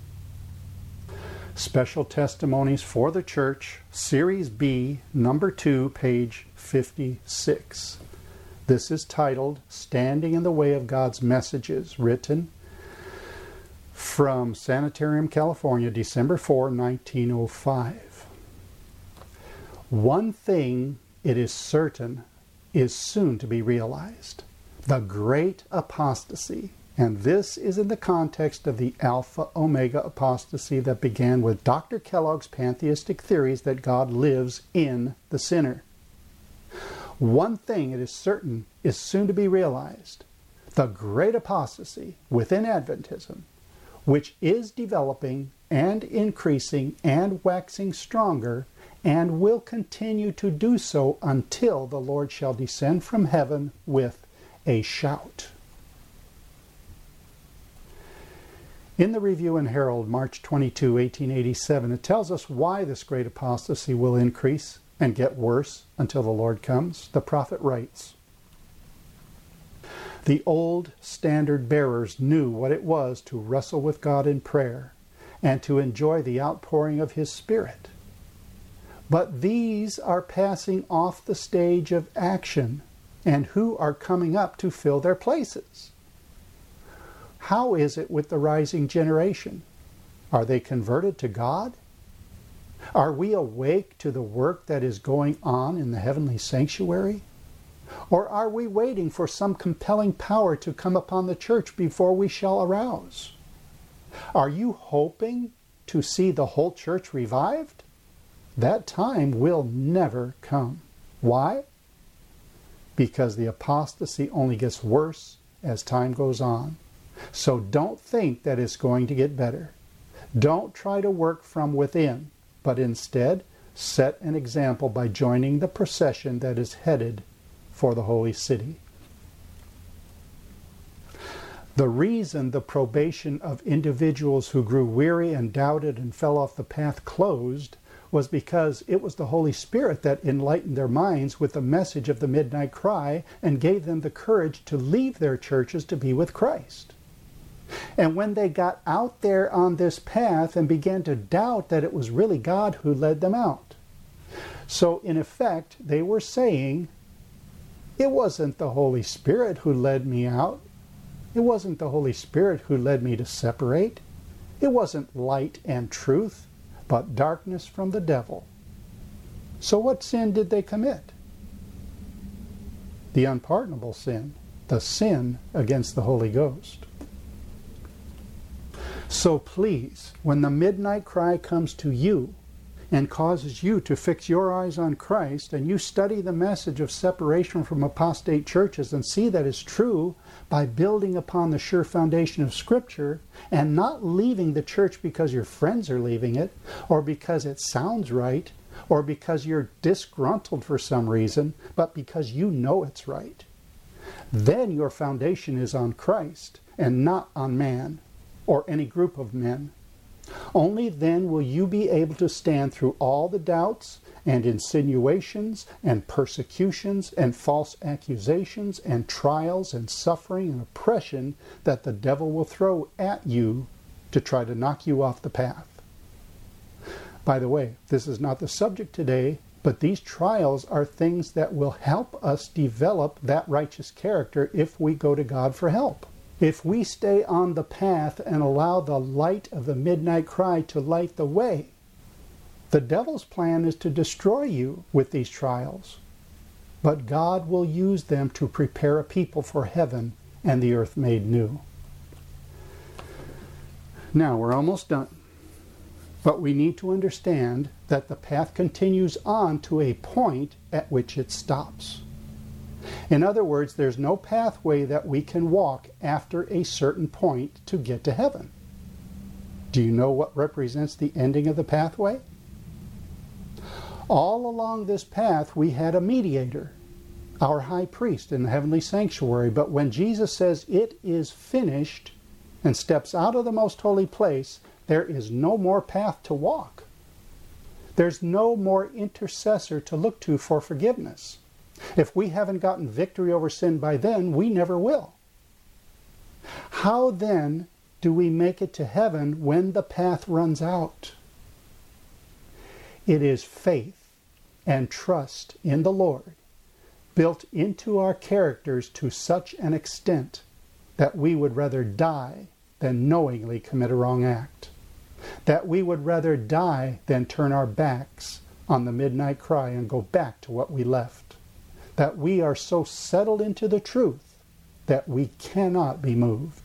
Special Testimonies for the Church, Series B, number 2, page 56. This is titled, Standing in the Way of God's Messages, written from Sanitarium, California, December 4, 1905. One thing, it is certain, is soon to be realized. The great apostasy. And this is in the context of the Alpha Omega apostasy that began with Dr. Kellogg's pantheistic theories that God lives in the sinner. One thing, it is certain, is soon to be realized. The great apostasy within Adventism, which is developing and increasing and waxing stronger, and will continue to do so until the Lord shall descend from heaven with a shout. In the Review and Herald, March 22, 1887, it tells us why this great apostasy will increase and get worse until the Lord comes. The prophet writes, "The old standard bearers knew what it was to wrestle with God in prayer and to enjoy the outpouring of His Spirit. But these are passing off the stage of action, and who are coming up to fill their places? How is it with the rising generation? Are they converted to God? Are we awake to the work that is going on in the heavenly sanctuary? Or are we waiting for some compelling power to come upon the church before we shall arouse? Are you hoping to see the whole church revived? That time will never come. Why? Because the apostasy only gets worse as time goes on. So don't think that it's going to get better. Don't try to work from within, but instead set an example by joining the procession that is headed for the holy city." The reason the probation of individuals who grew weary and doubted and fell off the path closed was because it was the Holy Spirit that enlightened their minds with the message of the midnight cry and gave them the courage to leave their churches to be with Christ. And when they got out there on this path and began to doubt that it was really God who led them out. So in effect, they were saying, it wasn't the Holy Spirit who led me out. It wasn't the Holy Spirit who led me to separate. It wasn't light and truth, but darkness from the devil. So what sin did they commit? the unpardonable sin, the sin against the Holy Ghost. So please, when the midnight cry comes to you and causes you to fix your eyes on Christ, and you study the message of separation from apostate churches and see that it's true by building upon the sure foundation of Scripture and not leaving the church because your friends are leaving it, or because it sounds right, or because you're disgruntled for some reason, but because you know it's right, then your foundation is on Christ and not on man or any group of men. Only then will you be able to stand through all the doubts and insinuations and persecutions and false accusations and trials and suffering and oppression that the devil will throw at you to try to knock you off the path. By the way, this is not the subject today, but these trials are things that will help us develop that righteous character if we go to God for help. If we stay on the path and allow the light of the midnight cry to light the way, the devil's plan is to destroy you with these trials. But God will use them to prepare a people for heaven and the earth made new. Now, we're almost done. But we need to understand that the path continues on to a point at which it stops. In other words, there's no pathway that we can walk after a certain point to get to heaven. Do you know what represents the ending of the pathway? All along this path we had a mediator, our high priest in the heavenly sanctuary. But when Jesus says it is finished and steps out of the most holy place, there is no more path to walk. There's no more intercessor to look to for forgiveness. If we haven't gotten victory over sin by then, we never will. How then do we make it to heaven when the path runs out? It is faith and trust in the Lord built into our characters to such an extent that we would rather die than knowingly commit a wrong act. That we would rather die than turn our backs on the midnight cry and go back to what we left. That we are so settled into the truth that we cannot be moved.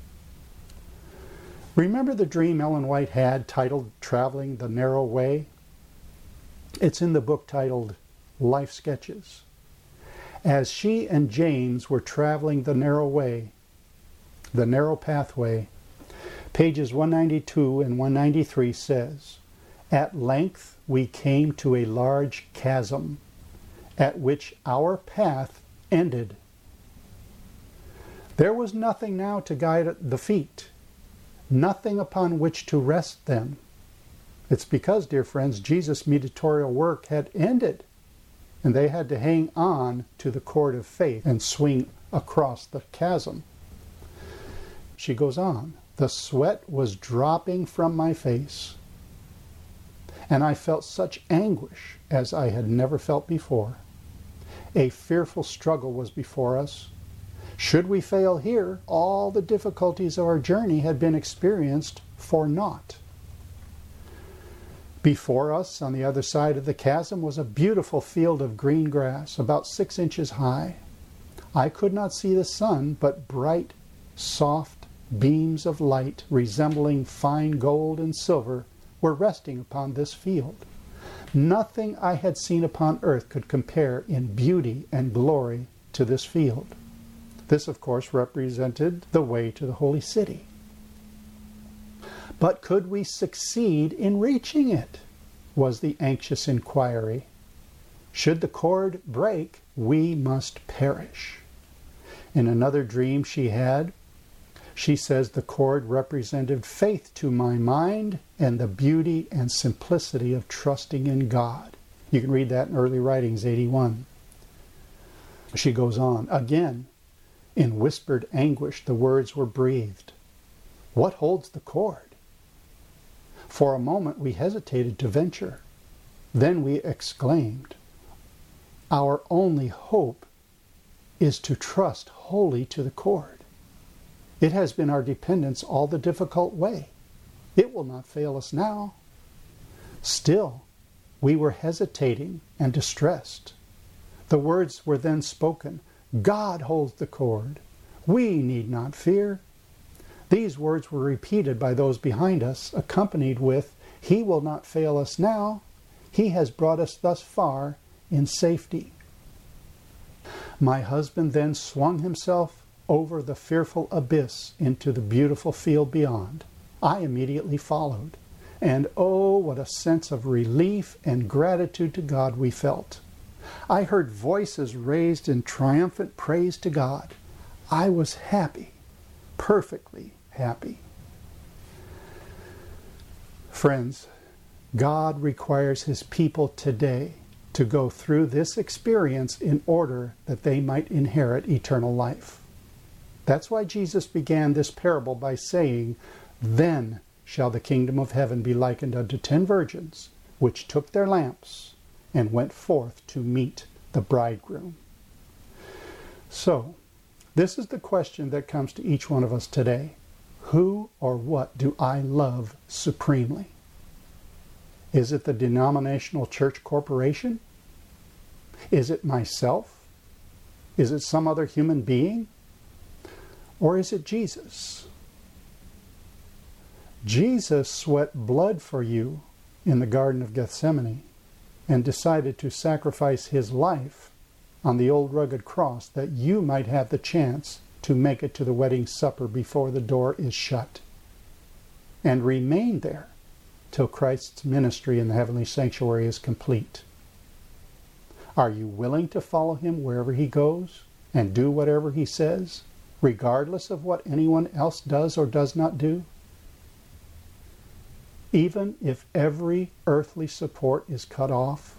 Remember the dream Ellen White had titled Traveling the Narrow Way? It's in the book titled Life Sketches. As she and James were traveling the narrow way, the narrow pathway, pages 192 and 193 says, "At length we came to a large chasm, at which our path ended. There was nothing now to guide the feet, nothing upon which to rest them." It's because, dear friends, Jesus' mediatorial work had ended, and they had to hang on to the cord of faith and swing across the chasm. She goes on, "The sweat was dropping from my face, and I felt such anguish as I had never felt before. A fearful struggle was before us. Should we fail here, all the difficulties of our journey had been experienced for naught. Before us, on the other side of the chasm, was a beautiful field of green grass, about 6 inches high. I could not see the sun, but bright, soft beams of light, resembling fine gold and silver, were resting upon this field. Nothing I had seen upon earth could compare in beauty and glory to this field." This, of course, represented the way to the holy city. "But could we succeed in reaching it?" was the anxious inquiry. "Should the cord break, we must perish." In another dream she had, she says the cord represented faith to my mind and the beauty and simplicity of trusting in God. You can read that in Early Writings 81. She goes on, again, in whispered anguish the words were breathed, "What holds the cord?" For a moment we hesitated to venture. Then we exclaimed, "Our only hope is to trust wholly to the cord. It has been our dependence all the difficult way. It will not fail us now." Still, we were hesitating and distressed. The words were then spoken, God holds the cord. We need not fear. These words were repeated by those behind us, accompanied with, He will not fail us now. He has brought us thus far in safety. My husband then swung himself over the fearful abyss into the beautiful field beyond. I immediately followed. And oh, what a sense of relief and gratitude to God we felt. I heard voices raised in triumphant praise to God. I was happy, perfectly happy. Friends, God requires His people today to go through this experience in order that they might inherit eternal life. That's why Jesus began this parable by saying, Then shall the kingdom of heaven be likened unto 10 virgins, which took their lamps and went forth to meet the bridegroom. So, this is the question that comes to each one of us today. Who or what do I love supremely? Is it the denominational church corporation? Is it myself? Is it some other human being? Or is it Jesus? Jesus sweat blood for you in the Garden of Gethsemane and decided to sacrifice His life on the old rugged cross that you might have the chance to make it to the wedding supper before the door is shut, and remain there till Christ's ministry in the heavenly sanctuary is complete. Are you willing to follow Him wherever He goes and do whatever He says, regardless of what anyone else does or does not do? Even if every earthly support is cut off?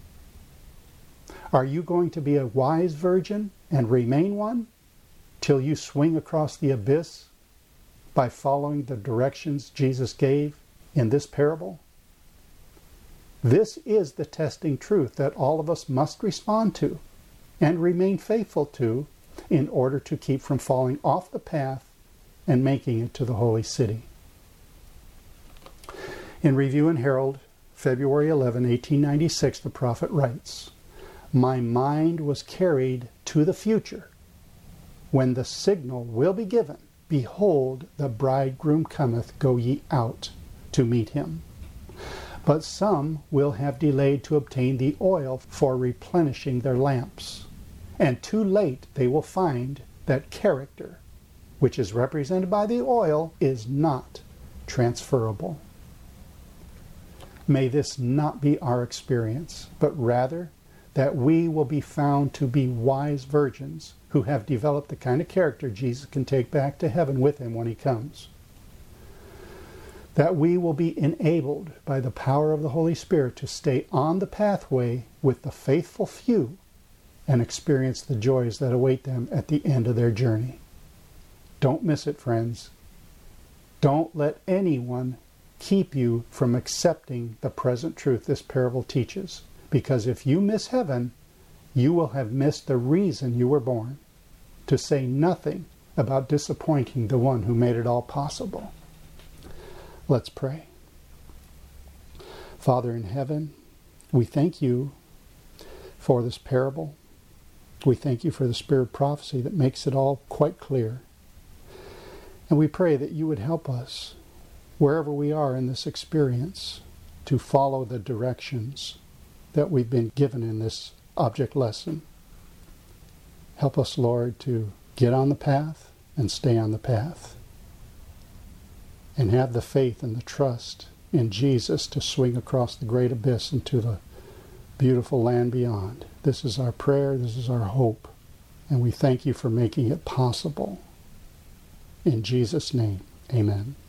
Are you going to be a wise virgin and remain one till you swing across the abyss by following the directions Jesus gave in this parable? This is the testing truth that all of us must respond to and remain faithful to in order to keep from falling off the path and making it to the holy city. In Review and Herald, February 11, 1896, the prophet writes, My mind was carried to the future, when the signal will be given, Behold, the bridegroom cometh, go ye out to meet him. But some will have delayed to obtain the oil for replenishing their lamps, and too late they will find that character, which is represented by the oil, is not transferable. May this not be our experience, but rather that we will be found to be wise virgins who have developed the kind of character Jesus can take back to heaven with Him when He comes. That we will be enabled by the power of the Holy Spirit to stay on the pathway with the faithful few and experience the joys that await them at the end of their journey. Don't miss it, friends. Don't let anyone keep you from accepting the present truth this parable teaches. Because if you miss heaven, you will have missed the reason you were born, to say nothing about disappointing the one who made it all possible. Let's pray. Father in heaven, we thank You for this parable. We thank You for the spirit of prophecy that makes it all quite clear. And we pray that You would help us, wherever we are in this experience, to follow the directions that we've been given in this object lesson. Help us, Lord, to get on the path and stay on the path, and have the faith and the trust in Jesus to swing across the great abyss into the beautiful land beyond. This is our prayer, this is our hope, and we thank You for making it possible. In Jesus' name, amen.